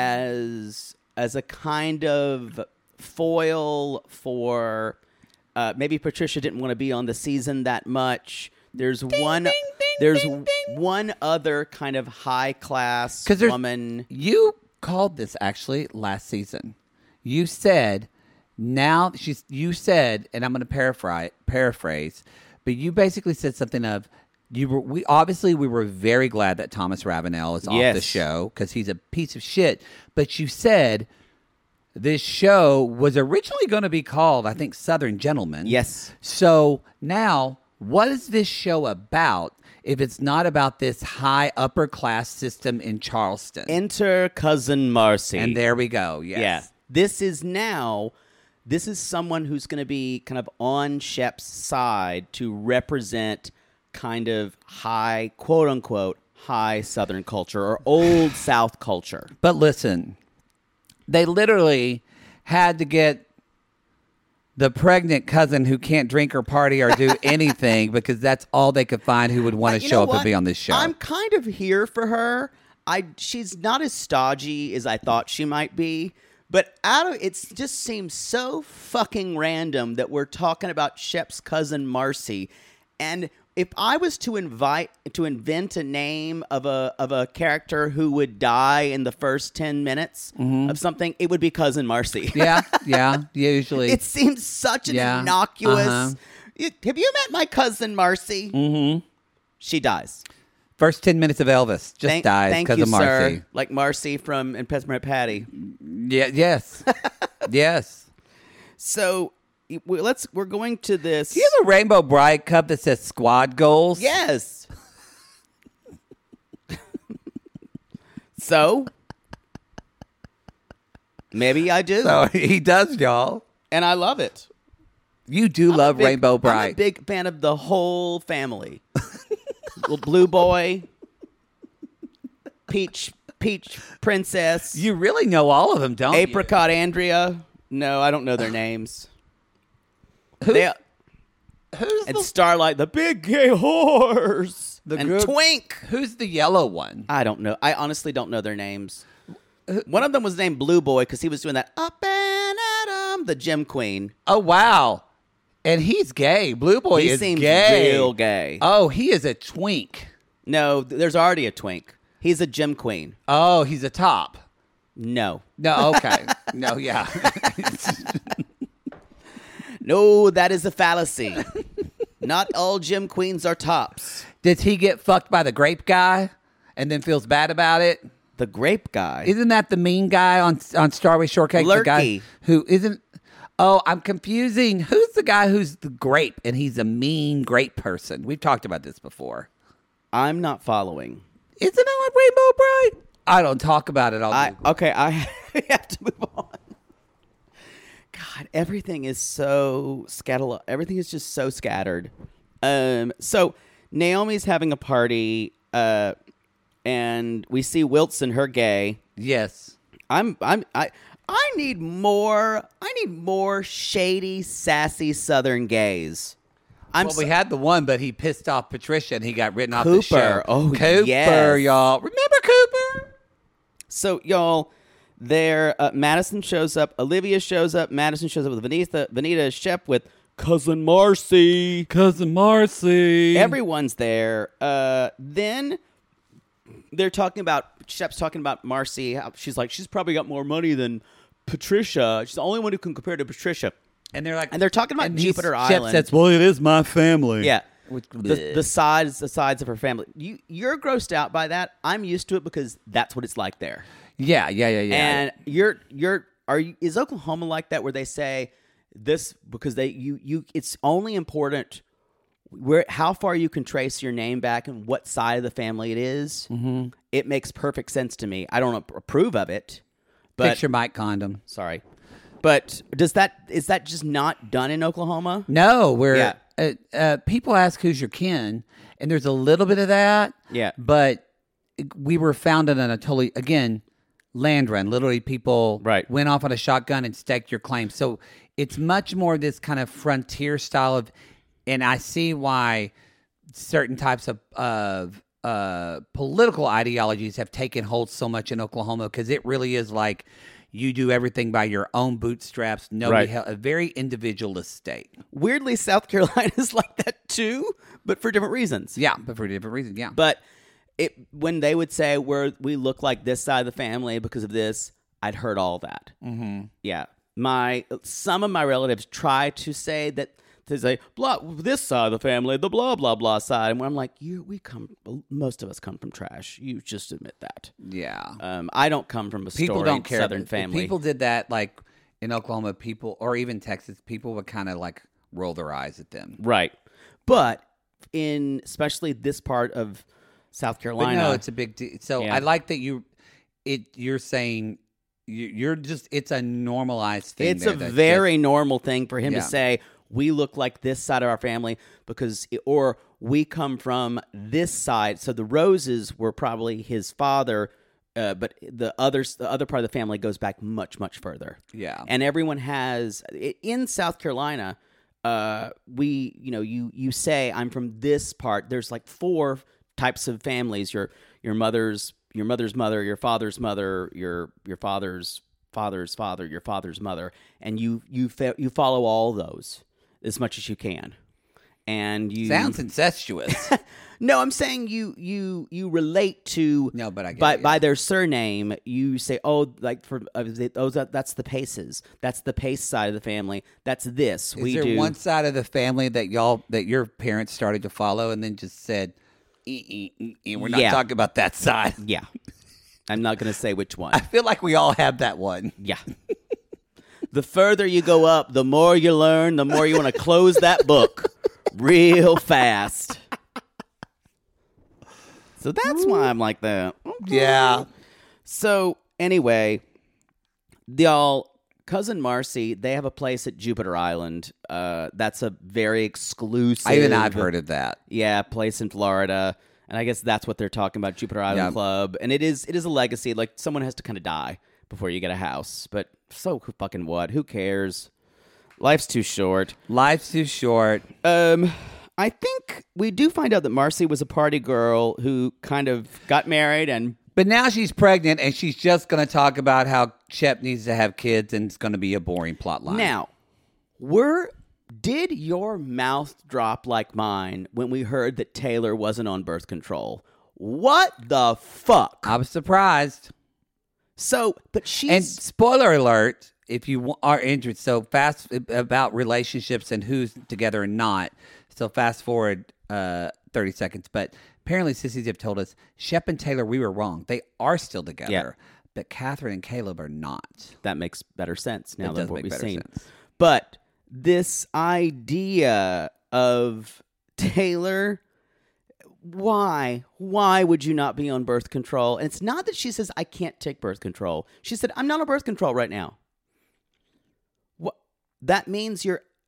as as a kind of foil for uh, maybe Patricia didn't want to be on the season that much. There's ding, one ding, ding, there's ding, ding. one other kind of high class woman. You called this actually last season. You said now she's you said, and I'm going to paraphrase paraphrase, but you basically said something of you were we obviously we were very glad that Thomas Ravenel is yes. off the show because he's a piece of shit. But you said this show was originally going to be called, I think, Southern Gentlemen. Yes. So now, what is this show about if it's not about this high upper class system in Charleston? Enter Cousin Marcy. And there we go. Yes. Yeah. This is now, this is someone who's going to be kind of on Shep's side to represent kind of high, quote unquote, high Southern culture or old South culture. But listen, they literally had to get the pregnant cousin who can't drink or party or do anything because that's all they could find who would want to uh, show up what? and be on this show. I'm kind of here for her. I she's not as stodgy as I thought she might be, but out of it just seems so fucking random that we're talking about Shep's cousin Marcy. And if I was to invite to invent a name of a of a character who would die in the first ten minutes mm-hmm. of something, it would be Cousin Marcy. yeah, yeah, usually. It seems such an yeah. innocuous. Uh-huh. Have you met my cousin Marcy? Mm-hmm. She dies. First ten minutes of Elvis just thank, dies because of Marcy. Sir. Like Marcy from In Pet Patty. Yeah. Yes. yes. So let's. We're going to this. Do you have a Rainbow Bride cup that says squad goals? Yes. So maybe I do. So he does, y'all, and I love it. You do I'm love big, Rainbow Bride. I'm a big fan of the whole family. Little Blue Boy, Peach, Peach Princess. You really know all of them, don't Apricot you? Andrea. No, I don't know their names. Who's, they, who's and the, Starlight, the big gay horse, the and good, Twink. Who's the yellow one? I don't know. I honestly don't know their names. One of them was named Blue Boy because he was doing that up and at 'em, the gym queen. Oh wow. And he's gay. Blue Boy he is seems gay. real gay. Oh, he is a twink. No, there's already a twink. He's a gym queen. Oh, he's a top. No. No, okay. no, yeah. No, that is a fallacy. Not all gym queens are tops. Does he get fucked by the grape guy and then feels bad about it? The grape guy? Isn't that the mean guy on on Strawberry Shortcake? Lurky. The guy who isn't... Oh, I'm confusing. Who's the guy who's the grape and he's a mean grape person? We've talked about this before. I'm not following. Isn't it on Rainbow Bride? I don't talk about it. I'll I, okay, I have to move on. God, everything is so scattered. Everything is just so scattered. Um, so Naomi's having a party, uh, and we see Wilson, her gay. Yes. I'm. I'm. I. I need more. I need more shady, sassy Southern gays. I'm well, so- we had the one, but he pissed off Patricia and he got written off Cooper. the show. Oh, Cooper, yes. y'all. Remember Cooper? So, y'all, there, uh, Madison shows up. Olivia shows up. Madison shows up with Vanita. Vanita Shep with Cousin Marcy. Cousin Marcy. Everyone's there. Uh, then they're talking about, Shep's talking about Marcy. How she's like, she's probably got more money than Patricia. She's the only one who can compare to Patricia. And they're like, and they're talking about and Jupiter Shep Island. says, well, it is my family. Yeah. The, the sides, the sides of her family. You, you're grossed out by that. I'm used to it because that's what it's like there. Yeah, yeah, yeah, yeah. And you're, you're, are you? Is Oklahoma like that, where they say this because they, you, you? It's only important where, how far you can trace your name back and what side of the family it is. Mm-hmm. It makes perfect sense to me. I don't approve of it, but Picture Mike Condom. Sorry. But does that is that just not done in Oklahoma? No, where Yeah. uh, uh, people ask who's your kin, and there's a little bit of that. Yeah. But we were founded on a totally, again, land run. Literally, people Right. went off on a shotgun and staked your claim. So it's much more this kind of frontier style of, and I see why certain types of of uh, political ideologies have taken hold so much in Oklahoma, because it really is like, you do everything by your own bootstraps. Nobody Right. hel- a very individualist state. Weirdly, South Carolina is like that too, but for different reasons. Yeah, but for different reasons. Yeah, But it when they would say we're we look like this side of the family because of this, I'd heard all that. Mm-hmm. Yeah, my some of my relatives try to say that to say blah this side of the family, the blah blah blah side, and I'm like, you we come most of us come from trash. You just admit that. yeah. Um, I don't come from a People storied don't care. Southern If family. People did that, like in Oklahoma. People, or even Texas, people would kind of like roll their eyes at them. Right. But in especially this part of South But Carolina. no, it's a big deal. So Yeah. I like that you, it. You're saying you, you're just. It's a normalized thing. It's there a that's very just- normal thing for him Yeah. to say, we look like this side of our family because, or we come from this side. So the Roses were probably his father, uh, but the others, the other part of the family goes back much, much further. Yeah. And everyone has, i- in South Carolina, uh, we, you know, you, you say, I'm from this part. There's like four types of families. Your, your mother's, your mother's mother, your father's mother, your, your father's father's father, your father's mother, and you you fa- you follow all those as much as you can, and you Sounds incestuous. No, I'm saying you you you relate to No, but I get by it, yeah. by their surname. You say, oh, like for uh, they- oh that, that's the Paces, that's the Pace side of the family. That's this Is we there do. one side of the family that y'all that your parents started to follow and then just said, "Eh, eh, eh, eh, we're not Yeah. talking about that side"? Yeah, I'm not going to say which one. I feel like we all have that one. Yeah. The further you go up, the more you learn, the more you want to close that book real fast. So that's why I'm like that. Okay. Yeah. So anyway, y'all, Cousin Marcy, they have a place at Jupiter Island. Uh, that's a very exclusive. Even I've heard of that. Yeah, place in Florida. And I guess that's what they're talking about, Jupiter Island Yeah. Club. And it is it is a legacy. Like, someone has to kind of die before you get a house. But so fucking what? Who cares? Life's too short. Life's too short. Um, I think we do find out that Marcy was a party girl who kind of got married and... But now she's pregnant, and she's just going to talk about how Shep needs to have kids, and it's going to be a boring plot line. Now, were... Did your mouth drop like mine when we heard that Taylor wasn't on birth control? What the fuck? I was surprised. So, but she's... And spoiler alert, if you wa- are interested, so fast about relationships and who's together and not. So fast forward uh, thirty seconds. But apparently sissies have told us, Shep and Taylor, we were wrong. They are still together. Yeah. But Catherine and Caleb are not. That makes better sense now It than does what make we've better seen. sense. But this idea of Taylor, why? Why would you not be on birth control? And it's not that she says, I can't take birth control. She said, I'm not on birth control right now. What? That means you're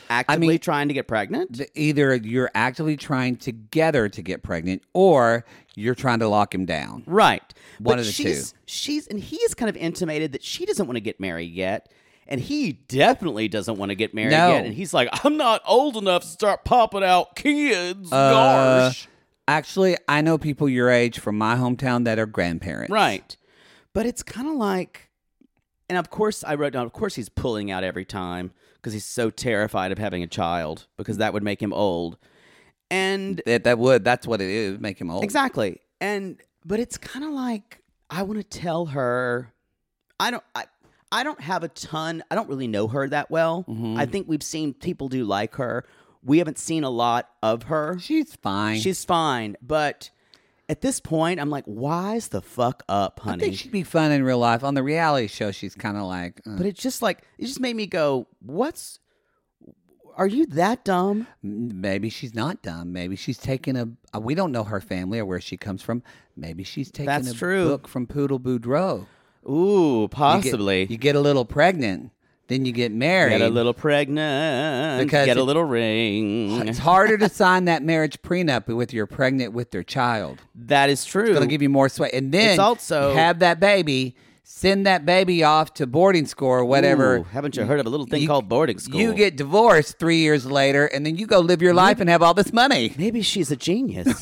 actively I mean, trying to get pregnant? Either you're actively trying together to get pregnant, or you're trying to lock him down. Right. One but of the she's, two. She's and he's kind of intimated that she doesn't want to get married yet. And he definitely doesn't want to get married No. yet. And he's like, I'm not old enough to start popping out kids. Uh, Gosh. Actually, I know people your age from my hometown that are grandparents. Right. But it's kind of like, and of course, I wrote down, of course, he's pulling out every time because he's so terrified of having a child because that would make him old. And That, that would, that's what it is, make him old. exactly. And, but it's kind of like, I want to tell her, I don't, I, I don't have a ton, I don't really know her that well. Mm-hmm. I think we've seen people do like her. We haven't seen a lot of her. She's fine. She's fine. But at this point, I'm like, wise the fuck up, honey. I think she'd be fun in real life. On the reality show, she's kind of like... Uh, But it's just like, it just made me go, what's, are you that dumb? maybe she's not dumb. Maybe she's taking a... Uh, we don't know her family or where she comes from. Maybe she's taking That's a true. book from Poodle Boudreaux. Ooh, possibly. You get, you get a little pregnant, then you get married. Get a little pregnant, Because get a it- little ring. It's harder to sign that marriage prenup with you're pregnant with their child. That is true. It's going to give you more sway. And then It's also- have that baby, send that baby off to boarding school or whatever. Ooh, haven't you heard of a little thing called boarding school? You get divorced three years later, and then you go live your life and have all this money. Maybe she's a genius.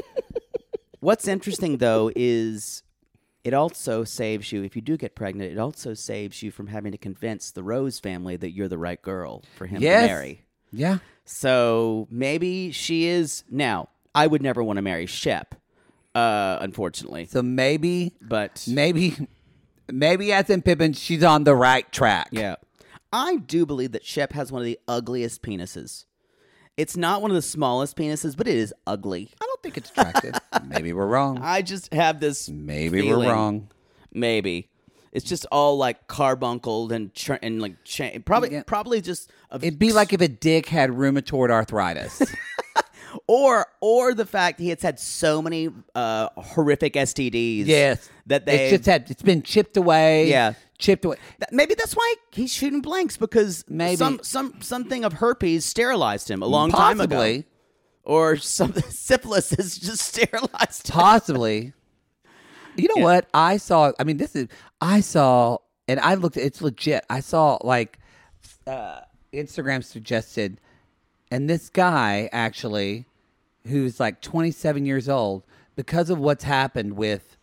What's interesting, though, is it also saves you, if you do get pregnant, it also saves you from having to convince the Rose family that you're the right girl for him Yes. to marry. Yeah. So maybe she is. Now, I would never want to marry Shep, uh, unfortunately. So maybe, But maybe, maybe as in Pippin, she's on the right track. yeah, I do believe that Shep has one of the ugliest penises. It's not one of the smallest penises, but it is ugly. I don't think it's attractive. Maybe we're wrong. I just have this. Maybe feeling. we're wrong. Maybe it's just all like carbunkled and tr- and like cha- probably Yeah. probably just a, It'd be like if a dick had rheumatoid arthritis. or or the fact he has had so many uh, horrific S T Ds. Yes. that they It's just had, it's been chipped away. Yeah. Chipped away. That- maybe that's why he's shooting blanks because Maybe. some some something of herpes sterilized him a long Possibly. time ago, or some syphilis has just sterilized him. Possibly. You know Yeah. what? I saw, I mean, this is, I saw, and I looked, it's legit. I saw like uh, Instagram suggested, and this guy actually, who's like twenty-seven years old, because of what's happened with,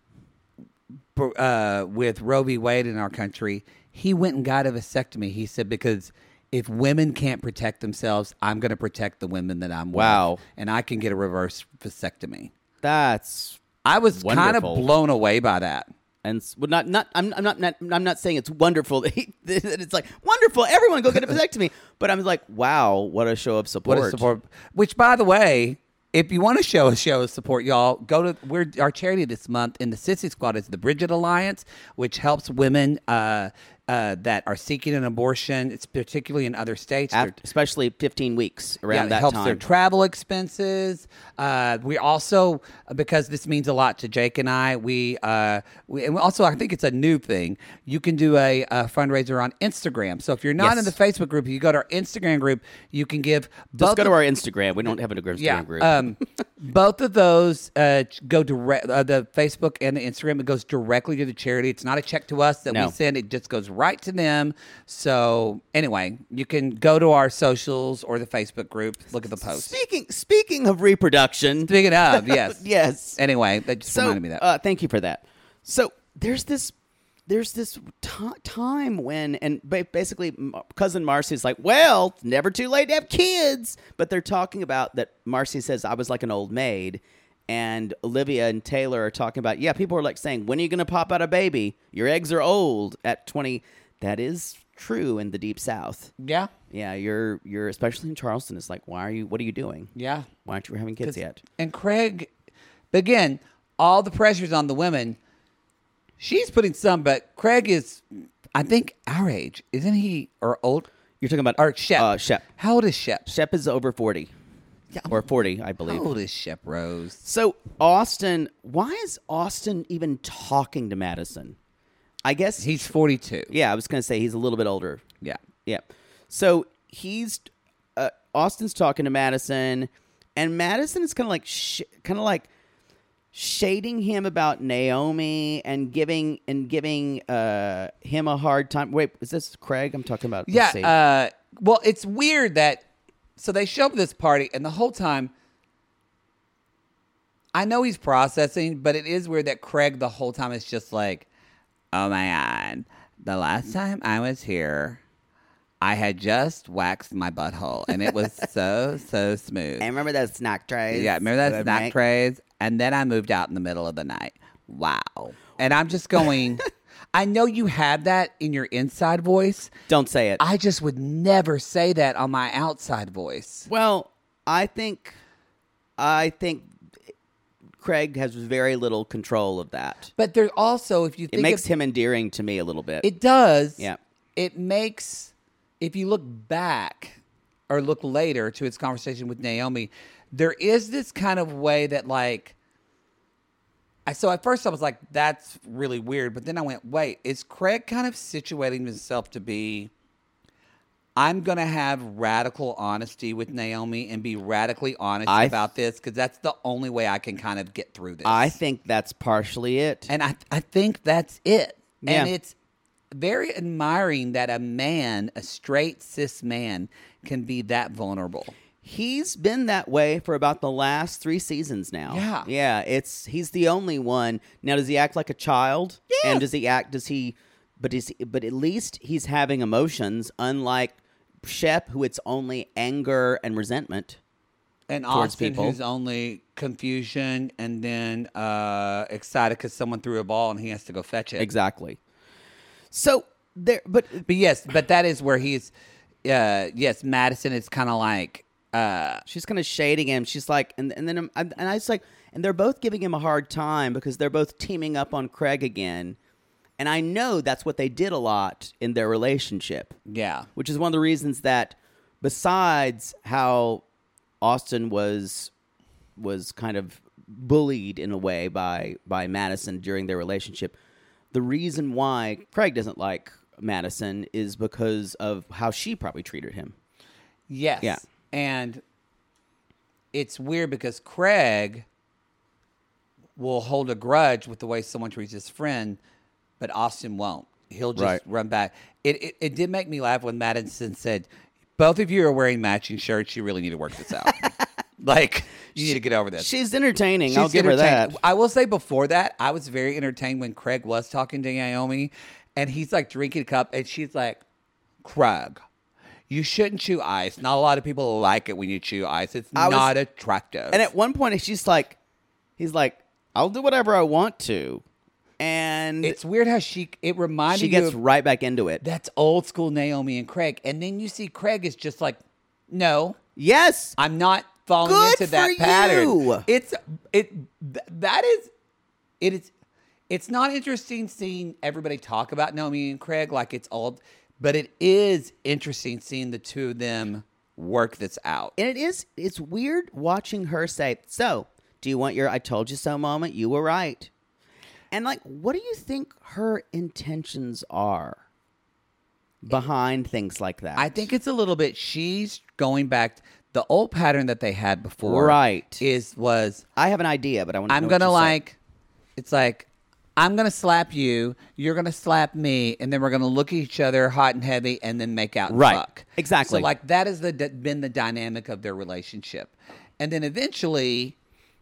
uh, with Roe v. Wade in our country, he went and got a vasectomy. He said, because if women can't protect themselves, I'm going to protect the women that I'm Wow. with. And I can get a reverse vasectomy. That's I was kind of Wonderful. blown away by that. and s- well, not not I'm, I'm not, not I'm not saying it's wonderful that, he, that it's like wonderful. Everyone go get a vasectomy, but I'm like, wow, what a show of support. What a support! Which, by the way, if you want to show a show of support, y'all go to we're our charity this month in the Sissy Squad is the Bridget Alliance, which helps women uh, uh, that are seeking an abortion. It's particularly in other states. After, especially fifteen weeks around Yeah, it that helps time. their travel expenses. Uh, we also, because this means a lot to Jake and I, we, uh, we and also I think it's a new thing. You can do a, a fundraiser on Instagram. So if you're not Yes. in the Facebook group, you go to our Instagram group. You can give. Just both go to of- our Instagram. We don't have an Instagram yeah, group. um, both of those uh, go direct. Uh, the Facebook and the Instagram. It goes directly to the charity. It's not a check to us that No. we send. It just goes right to them. So anyway, you can go to our socials or the Facebook group. Look at the post. Speaking speaking of reproduction, Speaking of, yes, yes. Anyway, that just So, reminded me of that. Uh, thank you for that. So there's this, there's this t- time when, and ba- basically, M- cousin Marcy's like, "Well, it's never too late to have kids." But they're talking about that. Marcy says, "I was like an old maid," and Olivia and Taylor are talking about, yeah, people are like saying, "When are you going to pop out a baby? Your eggs are old at twenty." That is true in the Deep South. yeah, Yeah, you're you're especially in Charleston. It's like, why are you? What are you doing? yeah. Why aren't you having kids yet? And Craig, but again, all the pressure's on the women. She's putting some, but Craig is, I think, our age, isn't he? Or old? You're talking about Or Shep? Uh, Shep. How old is Shep? Shep is over forty. Yeah. Or forty, I believe. How old is Shep Rose? So Austin, why is Austin even talking to Madison? I guess He's forty-two. yeah, I was going to say he's a little bit older. Yeah. Yeah. So he's uh, Austin's talking to Madison, and Madison is kind of like sh- kind of like shading him about Naomi and giving and giving uh, him a hard time. Wait, is this Craig? I'm talking about. Yeah. Uh, well, it's weird that so they show up at this party, and the whole time, I know he's processing, but it is weird that Craig the whole time is just like, "Oh my God, the last time I was here, I had just waxed my butthole, and it was so, so smooth. I remember those snack trays. Yeah, remember that snack make? trays? And then I moved out in the middle of the night. Wow." And I'm just going, I know you have that in your inside voice. Don't say it. I just would never say that on my outside voice. Well, I think, I think Craig has very little control of that. But there's also, if you think it makes of, him endearing to me a little bit. It does. Yeah. It makes, if you look back or look later to its conversation with Naomi, there is this kind of way that like, I so at first I was like, that's really weird. But then I went, wait, is Craig kind of situating himself to be, I'm going to have radical honesty with Naomi and be radically honest I, about this because that's the only way I can kind of get through this. I think that's partially it. And I, I think that's it. Yeah. And it's very admiring that a man, a straight cis man, can be that vulnerable. He's been that way for about the last three seasons now. Yeah. Yeah, it's he's the only one. Now, does he act like a child? Yeah. And does he act, does he, but is he, but at least he's having emotions, unlike Shep, who it's only anger and resentment. And towards Austin, people. who's only confusion and then uh, excited because someone threw a ball and he has to go fetch it. Exactly. So, there, but. But yes, but that is where he's, uh, yes, Madison is kind of like, Uh, she's kind of shading him. She's like, and and then and I was like, and they're both giving him a hard time because they're both teaming up on Craig again, and I know that's what they did a lot in their relationship. Yeah, which is one of the reasons that, besides how Austin was was kind of bullied in a way by by Madison during their relationship, the reason why Craig doesn't like Madison is because of how she probably treated him. Yes. Yeah. And it's weird because Craig will hold a grudge with the way someone treats his friend, but Austin won't. He'll just Right. run back. It, it it did make me laugh when Madison said, both of you are wearing matching shirts. You really need to work this out. Like, you need to get over this. She's entertaining. She's I'll give her that. I will say before that, I was very entertained when Craig was talking to Naomi, and he's like drinking a cup, and she's like, Craig, you shouldn't chew ice. Not a lot of people like it when you chew ice. It's I was- not attractive. And at one point, she's like, he's like, I'll do whatever I want to. And it's weird how she, it reminded she you gets of, right back into it. that's old school Naomi and Craig. And then you see Craig is just like, no, Yes. I'm not falling Good into that for pattern. you. It's, it, th- that is, it is, it's not interesting seeing everybody talk about Naomi and Craig like it's old. But it is interesting seeing the two of them work this out. And it is, it's weird watching her say, so, do you want your I told you so moment? You were right. And like, what do you think her intentions are behind things like that? I think it's a little bit, she's going back, the old pattern that they had before. Right. Is, was, I have an idea, but I want to I'm know going to what you say. like, it's like, I'm going to slap you, you're going to slap me, and then we're going to look at each other hot and heavy and then make out and Right. fuck. Exactly. So, like, that has the, been the dynamic of their relationship. And then eventually,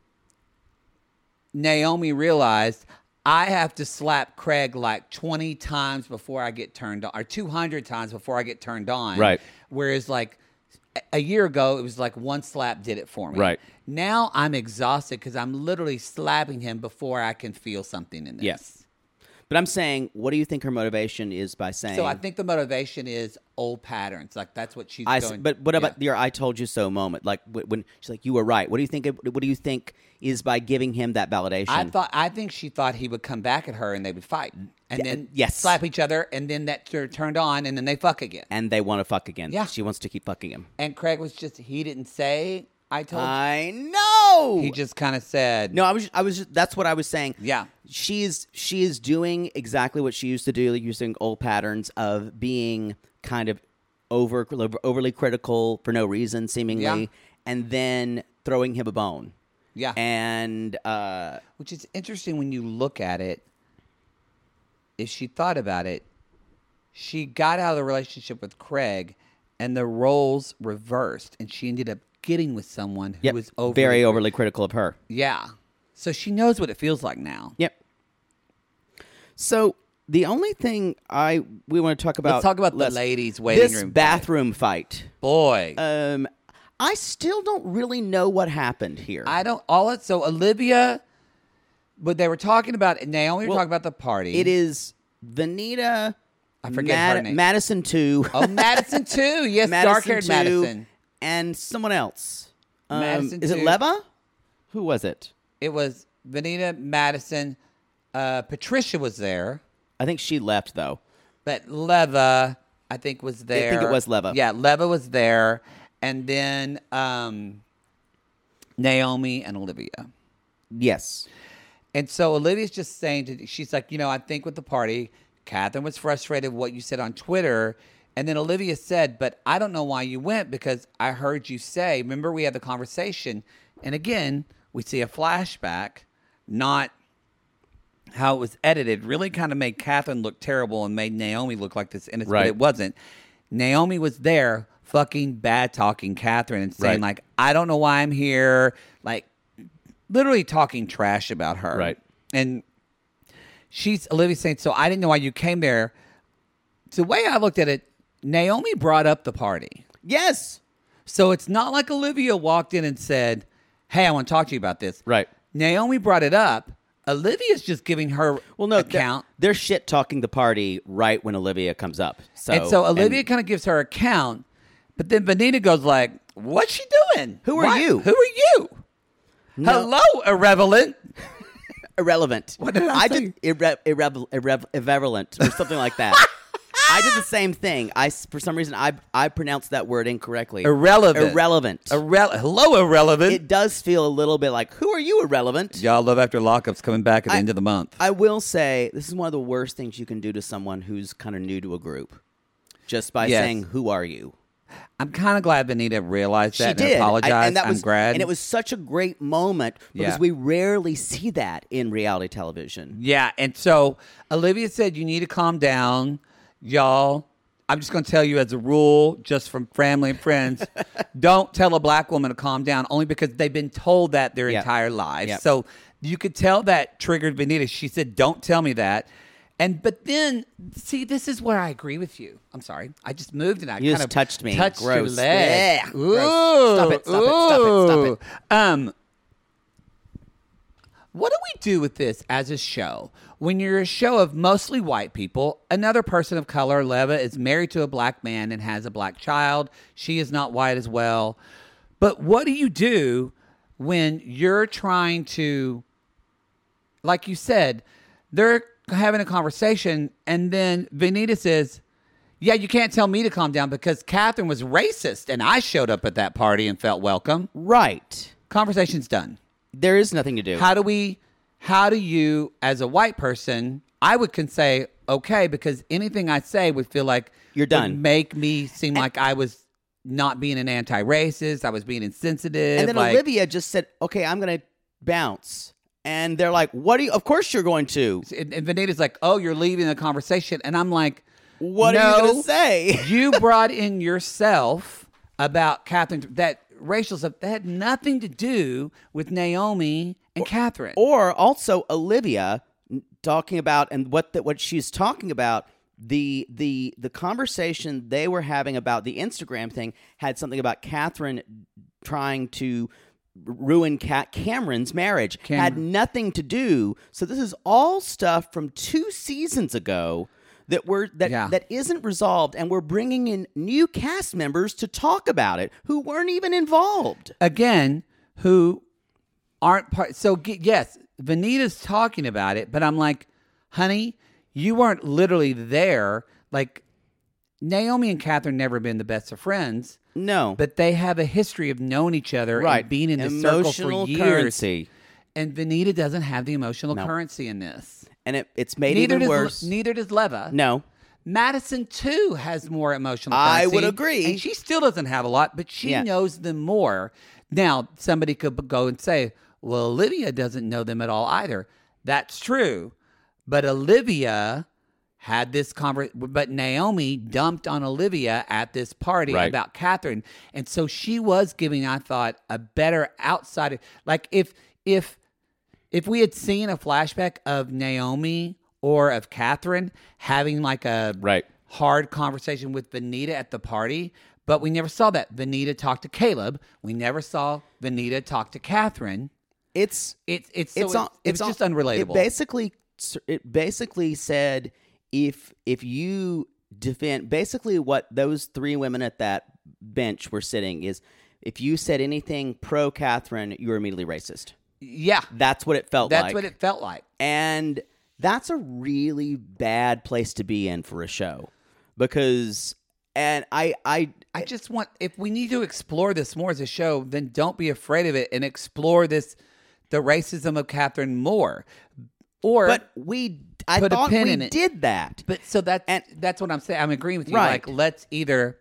Naomi realized, I have to slap Craig like twenty times before I get turned on, or two hundred times before I get turned on. Right. Whereas, like, a year ago, it was like one slap did it for me. Right. Now I'm exhausted because I'm literally slapping him before I can feel something in this. Yes. But I'm saying, what do you think her motivation is by saying? So I think the motivation is old patterns. Like, that's what she's I s- going. but what yeah. about your "I told you so" moment? Like wh- when she's like, "You were right." What do you think? it- What do you think is by giving him that validation? I thought. I think she thought he would come back at her and they would fight, and Yeah, then yes. slap each other, and then that tur- turned on, and then they fuck again. and they want to fuck again. Yeah. She wants to keep fucking him. And Craig was just. He didn't say. I told. I know. He just kind of said. No, I was. I was. Just, that's what I was saying. Yeah. She's she is doing exactly what she used to do, using old patterns of being kind of over overly critical for no reason, seemingly, Yeah. and then throwing him a bone. Yeah. And uh, which is interesting when you look at it. If she thought about it, she got out of the relationship with Craig, and the roles reversed, and she ended up getting with someone who yep, was overly very overly critical of her. Yeah. So she knows what it feels like now. Yep. So the only thing I we want to talk about. Let's talk about the ladies' waiting this room. bathroom fight. fight. Boy. Um, I still don't really know what happened here. I don't. All it. So Olivia, but they were talking about Naomi. Were Well, talking about the party. It is Vanita. I forget Mad- her name. Madison two. Oh, Madison two. Yes, dark-haired two, Madison. and someone else. Um, Madison is it two. Leva? Who was it? It was Vanita, Madison. Uh, Patricia was there, I think she left though. but Leva, I think, was there. I think it was Leva. Yeah, Leva was there, and then um, Naomi and Olivia. Yes. And so Olivia's just saying, to, she's like, you know, I think with the party, Catherine was frustrated with what you said on Twitter. And then Olivia said, but I don't know why you went because I heard you say, remember we had the conversation. And again, we see a flashback, not how it was edited. Really kind of made Catherine look terrible and made Naomi look like this innocent, Right. but it wasn't. Naomi was there fucking bad talking Catherine and saying Right. like, I don't know why I'm here. Like, literally talking trash about her. Right. And she's, Olivia's saying, so I didn't know why you came there. The way I looked at it, Naomi brought up the party. Yes. So it's not like Olivia walked in and said, hey, I want to talk to you about this. Right. Naomi brought it up. Olivia's just giving her Well, no, account. They're, they're shit talking the party right when Olivia comes up. So and so Olivia and kind of gives her account, but then Vanita goes like, what's she doing? Who are Why- you? Who are you? No. Hello, irrelevant. irrelevant. What did I I say? did irre- irre- irre- irrelevant or something like that. I did the same thing. I s- for some reason I I pronounced that word incorrectly. Irrelevant. Irrelevant. Irre- Hello, irrelevant. It does feel a little bit like, who are you, irrelevant? Y'all love After Lockup's coming back at the I- end of the month. I will say this is one of the worst things you can do to someone who's kind of new to a group, just by Yes. saying, "Who are you?" I'm kind of glad Vanita realized that She and did. apologized. I- and that I'm was, glad. and it was such a great moment because Yeah. we rarely see that in reality television. Yeah, and so Olivia said, you need to calm down, y'all. I'm just going to tell you as a rule, just from family and friends, don't tell a black woman to calm down, only because they've been told that their Yep. entire lives. Yep. So you could tell that triggered Vanita. She said, don't tell me that. And but then, see, this is where I agree with you. I'm sorry. I just moved and I You kind just of touched me. touched your Gross. leg. Yeah. Ooh, Gross. Stop it, stop it, stop it, stop it. ooh. Um, what do we do with this as a show? When you're a show of mostly white people, another person of color, Leva, is married to a black man and has a black child. She is not white as well. But what do you do when you're trying to, like you said, they're having a conversation and then Vanita says, yeah, you can't tell me to calm down because Catherine was racist and I showed up at that party and felt welcome. Right. Conversation's done. There is nothing to do. How do we, how do you, as a white person, I would can say, okay, because anything I say would feel like You're done. would make me seem like I was not being an anti-racist. I was being insensitive. And then like, Olivia just said, okay, I'm going to bounce. And they're like, what do you, of course you're going to. And, and Vanita's like, oh, you're leaving the conversation. And I'm like, What no, are you going to say? You brought in yourself about Catherine, that racial stuff. That had nothing to do with Naomi and Catherine. Or also Olivia talking about, and what the, what she's talking about, the the the conversation they were having about the Instagram thing had something about Catherine trying to ruin Cat Cameron's marriage. Cameron. Had nothing to do. So this is all stuff from two seasons ago that we're that Yeah. that isn't resolved, and we're bringing in new cast members to talk about it who weren't even involved. Again, who aren't part. So g- yes, Vanita's talking about it, but I'm like, honey, you weren't literally there. Like, Naomi and Catherine never been the best of friends. No, But they have a history of knowing each other right, and being in the circle emotional for years. currency. And Vanita doesn't have the emotional No. currency in this. And it, it's made neither even does worse. neither does Leva. No. Madison too has more emotional I currency, would agree. and she still doesn't have a lot, but she Yeah. knows them more. Now, somebody could go and say, well, Olivia doesn't know them at all either. That's true. But Olivia had this conversation, but Naomi dumped on Olivia at this party Right. about Catherine. And so she was giving, I thought, a better outside. Like if, if, if we had seen a flashback of Naomi or of Catherine having like a Right. hard conversation with Vanita at the party, but we never saw that. Vanita talked to Caleb. We never saw Vanita talk to Catherine. It's It's it's so it's it, on, it it's was just on- unrelatable. It basically it basically said if if you defend basically what those three women at that bench were sitting is if you said anything pro Catherine, you were immediately racist. Yeah, That's what it felt that's like. what it felt like. And that's a really bad place to be in for a show because and I I I just want, if we need to explore this more as a show, then don't be afraid of it and explore this, the racism of Catherine more. Or but we I put a thought pin we in it. did that. But so that And- that's what I'm saying. I'm agreeing with you. Right. Like, let's either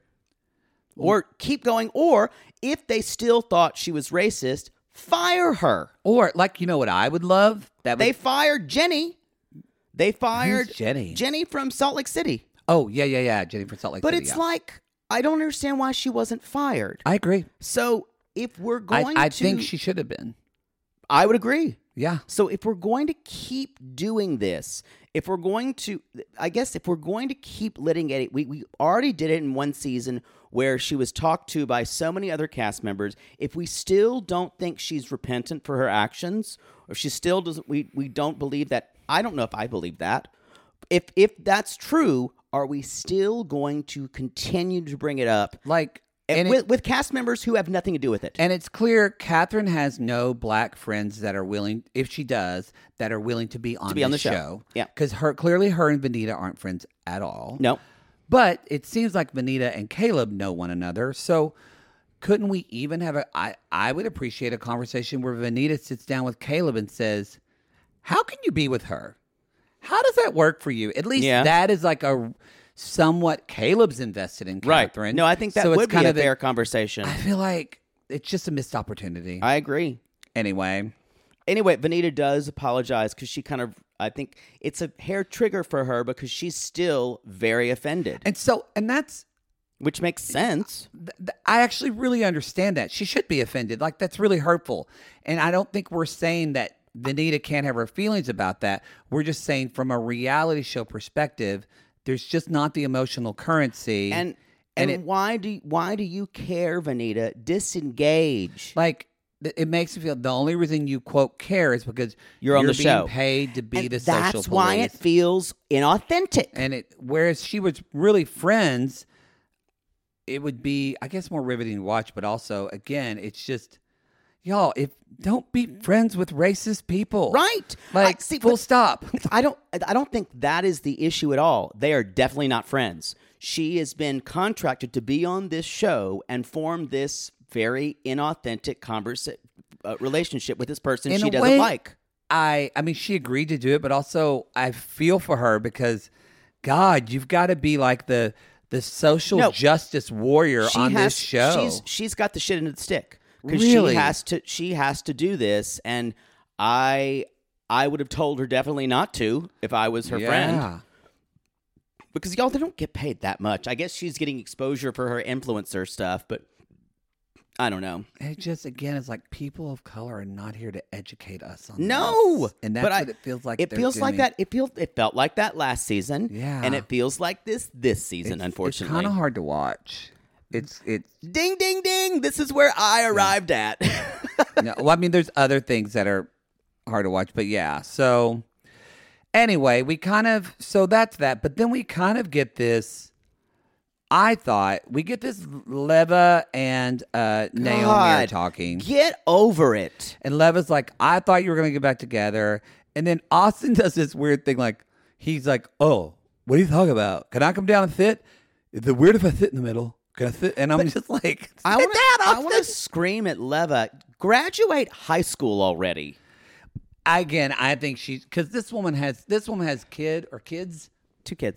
Or keep going or if they still thought she was racist, fire her. or like, you know what I would love? That They would, fired Jenny. They fired Jenny? Jenny from Salt Lake City. oh yeah yeah yeah Jenny from Salt Lake But City. it's yeah. like I don't understand why she wasn't fired. I agree. So if we're I, going I to think she should have been. I would agree. Yeah. So if we're going to keep doing this, if we're going to, I guess if we're going to keep litigating, we, we already did it in one season where she was talked to by so many other cast members. If we still don't think she's repentant for her actions, or if she still doesn't, we, we don't believe that, I don't know if I believe that. If if that's true, are we still going to continue to bring it up? Like, And and with, it- with cast members who have nothing to do with it. And it's clear Catherine has no black friends that are willing, if she does, that are willing to be on, To be on this the show. show. Yeah. Because her clearly her and Vanita aren't friends at all. No. But it seems like Vanita and Caleb know one another. So couldn't we even have a I, I would appreciate a conversation where Vanita sits down with Caleb and says, how can you be with her? How does that work for you? At least Yeah. that is like a somewhat Caleb's invested in Catherine. Right. No, I think that So it's would be kind a of a- fair conversation. I feel like it's just a missed opportunity. I agree. Anyway, Anyway, Vanita does apologize because she kind of, I think it's a hair trigger for her because she's still very offended, and so and that's which makes sense. th- th- I actually really understand that. She should be offended. Like, that's really hurtful. And I don't think we're saying that Vanita can't have her feelings about that. We're just saying from a reality show perspective, there's just not the emotional currency. And And and, it- why do why do you care, Vanita? Disengage. like, th- it makes me feel the only reason you, quote, care is because You're on the being show. paid to be And the that's social why police. it feels inauthentic. And it, whereas she was really friends, it would be, I guess, more riveting to watch. But also, again, it's just, y'all, if don't be friends with racist people, Right. Like, I- see, full but- stop. I don't I don't think that is the issue at all. They are definitely not friends. She has been contracted to be on this show and form this very inauthentic conversa- uh, relationship with this person In she a doesn't way, like. I, I mean, she agreed to do it, but also I feel for her because, God, you've got to be like the the social No. justice warrior She on has, this show. She's she's got the shit into the stick because Really? she has to she has to do this, and I I would have told her definitely not to if I was her Yeah. friend. Because y'all, they don't get paid that much. I guess she's getting exposure for her influencer stuff, but I don't know. It just, again, it's like people of color are not here to educate us on No, this. And that's but I- what it feels like. It they're feels like doing. that. It feels. It felt like that last season. Yeah. and it feels like this this season. It's- unfortunately, it's kind of hard to watch. It's it's Ding, ding, ding! This is where I arrived at. no, well, I mean, there's other things that are hard to watch, but yeah. So anyway, we kind of so that's that. But then we kind of get this. I thought we get this Leva and uh, Naomi are God, talking, Get over it. and Leva's like, "I thought you were going to get back together," and then Austin does this weird thing, like he's like, "Oh, what are you talking about? Can I come down and sit? Is it weird if I sit in the middle? Can I sit?" And I'm just like, I "Sit want down, I Austin." want to scream at Leva. Graduate high school already. Again, I think she's because this woman has this woman has kid or kids. Two kids.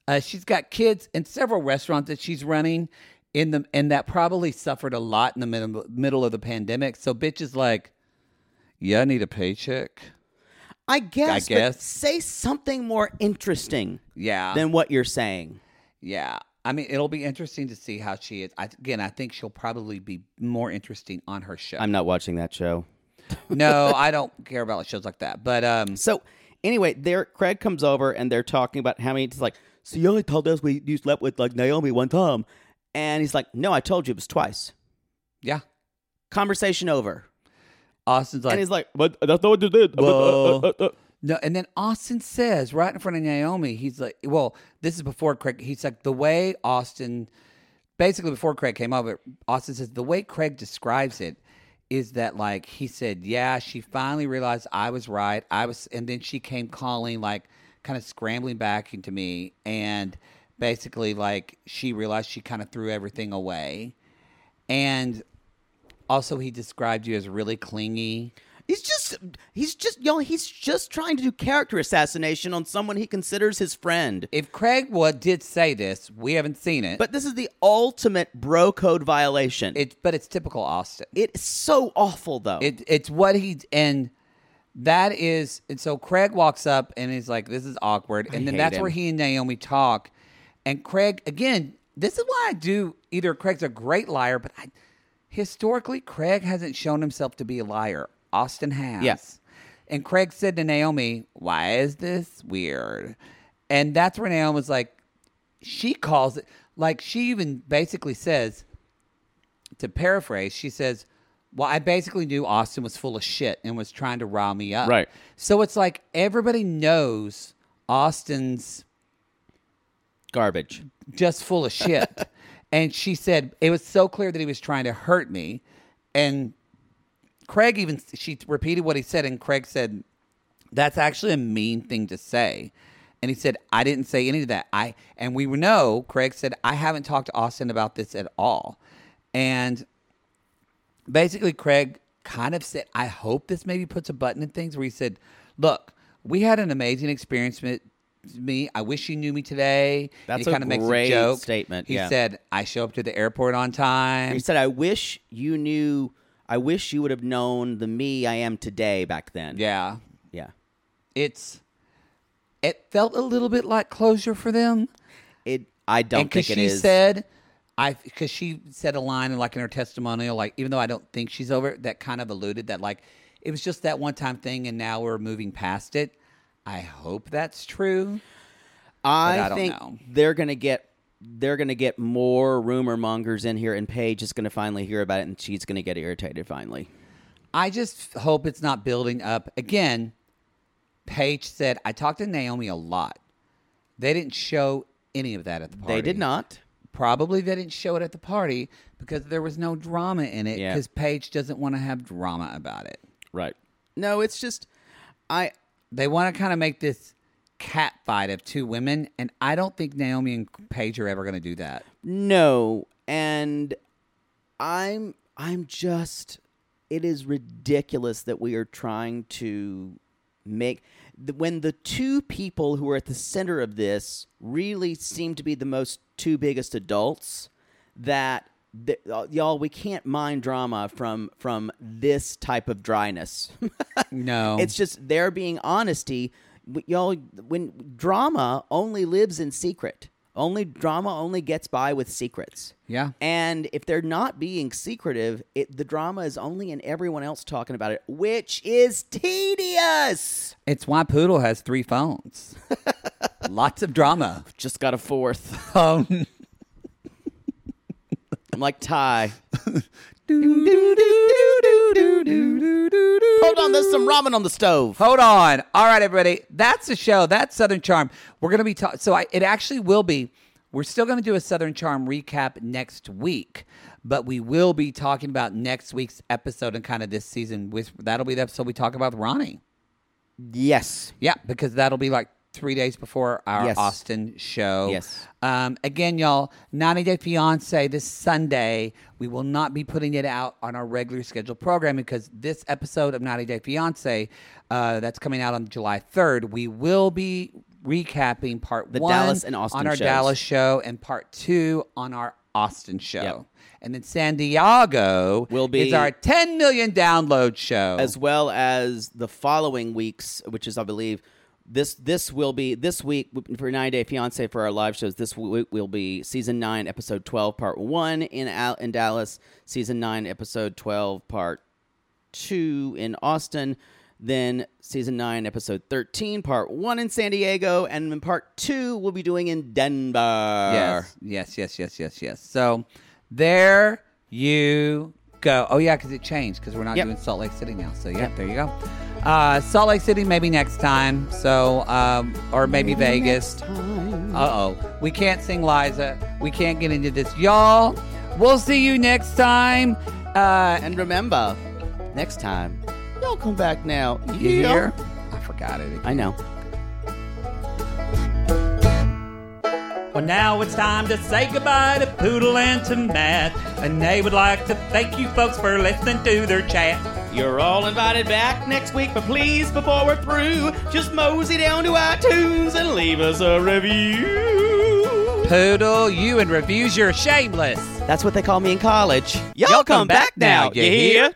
Uh, she's got kids in several restaurants that she's running in the, and that probably suffered a lot in the middle, middle of the pandemic. So bitch is like, yeah, I need a paycheck. I guess. I guess. But say something more interesting. Yeah. Than what you're saying. Yeah. I mean, it'll be interesting to see how she is. I, again, I think she'll probably be more interesting on her show. I'm not watching that show. No, I don't care about shows like that. But um, so anyway, there Craig comes over and they're talking about how many. It's like, so you only told us we you slept with like Naomi one time, and he's like, no, I told you it was twice. Yeah. Conversation over. Austin's like, and he's like, but that's not what you did. Well, uh, uh, uh, uh. No, and then Austin says right in front of Naomi, he's like, well, this is before Craig. He's like, the way Austin, basically before Craig came over, Austin says the way Craig describes it is that like he said, yeah, she finally realized I was right. I was, and then she came calling, like kind of scrambling back into me, and basically like she realized she kind of threw everything away, and also he described you as really clingy. He's just, he's just, you know, he's just trying to do character assassination on someone he considers his friend. If Craig Wood did say this, we haven't seen it. But this is the ultimate bro code violation. It, but it's typical Austin. It's so awful, though. It, it's what he, and that is, and so Craig walks up and he's like, this is awkward. And I then hate that's him. where he and Naomi talk. And Craig, again, this is why I do, either Craig's a great liar, but I, historically, Craig hasn't shown himself to be a liar. Austin has. Yes. And Craig said to Naomi, why is this weird? And that's where Naomi was like, she calls it, like she even basically says, to paraphrase, she says, well, I basically knew Austin was full of shit and was trying to rile me up. Right. So it's like everybody knows Austin's garbage. Just full of shit. And she said, it was so clear that he was trying to hurt me. And Craig even, she repeated what he said, and Craig said, that's actually a mean thing to say. And he said, I didn't say any of that. I And we know, Craig said, I haven't talked to Austin about this at all. And basically, Craig kind of said, I hope this maybe puts a button in things, where he said, look, we had an amazing experience with me. I wish you knew me today. That's and he a kind of makes great a joke. statement. He yeah. said, I show up to the airport on time. He said, I wish you knew, I wish you would have known the me I am today back then. Yeah. Yeah. It's, it felt a little bit like closure for them. It, I don't and think it she is. said, I, because she said a line like in her testimonial, like, even though I don't think she's over it, that kind of alluded that like, it was just that one time thing and now we're moving past it. I hope that's true. I, I don't think know. they're going to get they're going to get more rumor mongers in here, and Paige is going to finally hear about it, and she's going to get irritated finally. I just hope it's not building up. Again, Paige said, I talked to Naomi a lot. They didn't show any of that at the party. They did not. Probably they didn't show it at the party because there was no drama in it, Yeah. because Paige doesn't want to have drama about it. Right. No, it's just, I... They want to kind of make this cat fight of two women, and I don't think Naomi and Paige are ever going to do that. No, and I'm I'm just, it is ridiculous that we are trying to make, when the two people who are at the center of this really seem to be the most two biggest adults, that, that uh, y'all, we can't mind drama from from this type of dryness. No. It's just there being honesty. Y'all, when drama only lives in secret. Only drama only gets by with secrets. Yeah. And if they're not being secretive, it, the drama is only in everyone else talking about it, which is tedious. It's why Poodle has three phones. Lots of drama. Just got a fourth. Um, I'm like Ty. Hold on, there's some ramen on the stove. Hold on. All right, everybody. That's the show. That's Southern Charm. We're going to be talking. So I, it actually will be. We're still going to do a Southern Charm recap next week, but we will be talking about next week's episode and kind of this season. With that'll be the episode we talk about Ronnie. Yes. Yeah, because that'll be like three days before our Yes. Austin show. Yes. Um, again, y'all, ninety Day Fiancé this Sunday. We will not be putting it out on our regular scheduled program because this episode of ninety Day Fiancé, uh, that's coming out on July third, we will be recapping part The one Dallas and Austin on our shows. Dallas show and part two on our Austin show. Yep. And then San Diego Will be- is our ten million download show. as well as the following weeks, which is, I believe, this this will be this week for ninety Day Fiance for our live shows. This week will be season nine, episode twelve, part one in Al- in Dallas. Season nine, episode twelve, part two in Austin. Then season nine, episode thirteen, part one in San Diego, and then part two we'll be doing in Denver. Yes, yes, yes, yes, yes, yes. So there you go. Oh, yeah, because it changed because we're not Yep. doing Salt Lake City now. So, yeah, there you go. Uh, Salt Lake City, maybe next time. So, um, or maybe, maybe Vegas. Uh-oh. We can't sing Liza. We can't get into this. Y'all, we'll see you next time. Uh, And remember, next time, y'all come back now. you hear? I forgot it. I know. Well, now it's time to say goodbye to Poodle and to Matt. And they would like to thank you folks for listening to their chat. You're all invited back next week, but please, before we're through, just mosey down to iTunes and leave us a review. Poodle, you and reviews, you're shameless. That's what they call me in college. Y'all, Y'all come, back, now. You hear?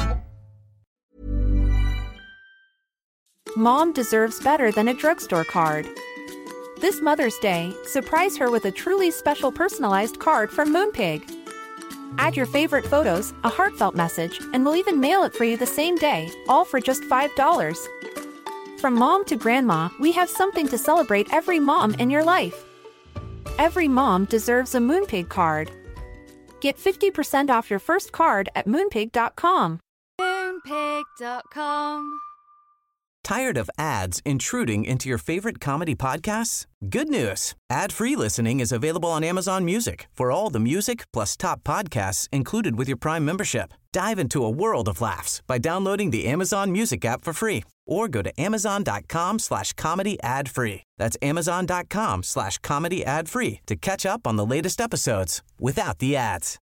Mom deserves better than a drugstore card. This Mother's Day, surprise her with a truly special personalized card from Moonpig. Add your favorite photos, a heartfelt message, and we'll even mail it for you the same day, all for just five dollars. From mom to grandma, we have something to celebrate every mom in your life. Every mom deserves a Moonpig card. Get fifty percent off your first card at moonpig dot com. Moonpig dot com. Tired of ads intruding into your favorite comedy podcasts? Good news. Ad-free listening is available on Amazon Music for all the music plus top podcasts included with your Prime membership. Dive into a world of laughs by downloading the Amazon Music app for free or go to amazon.com slash comedy ad free. That's amazon.com slash comedy ad free to catch up on the latest episodes without the ads.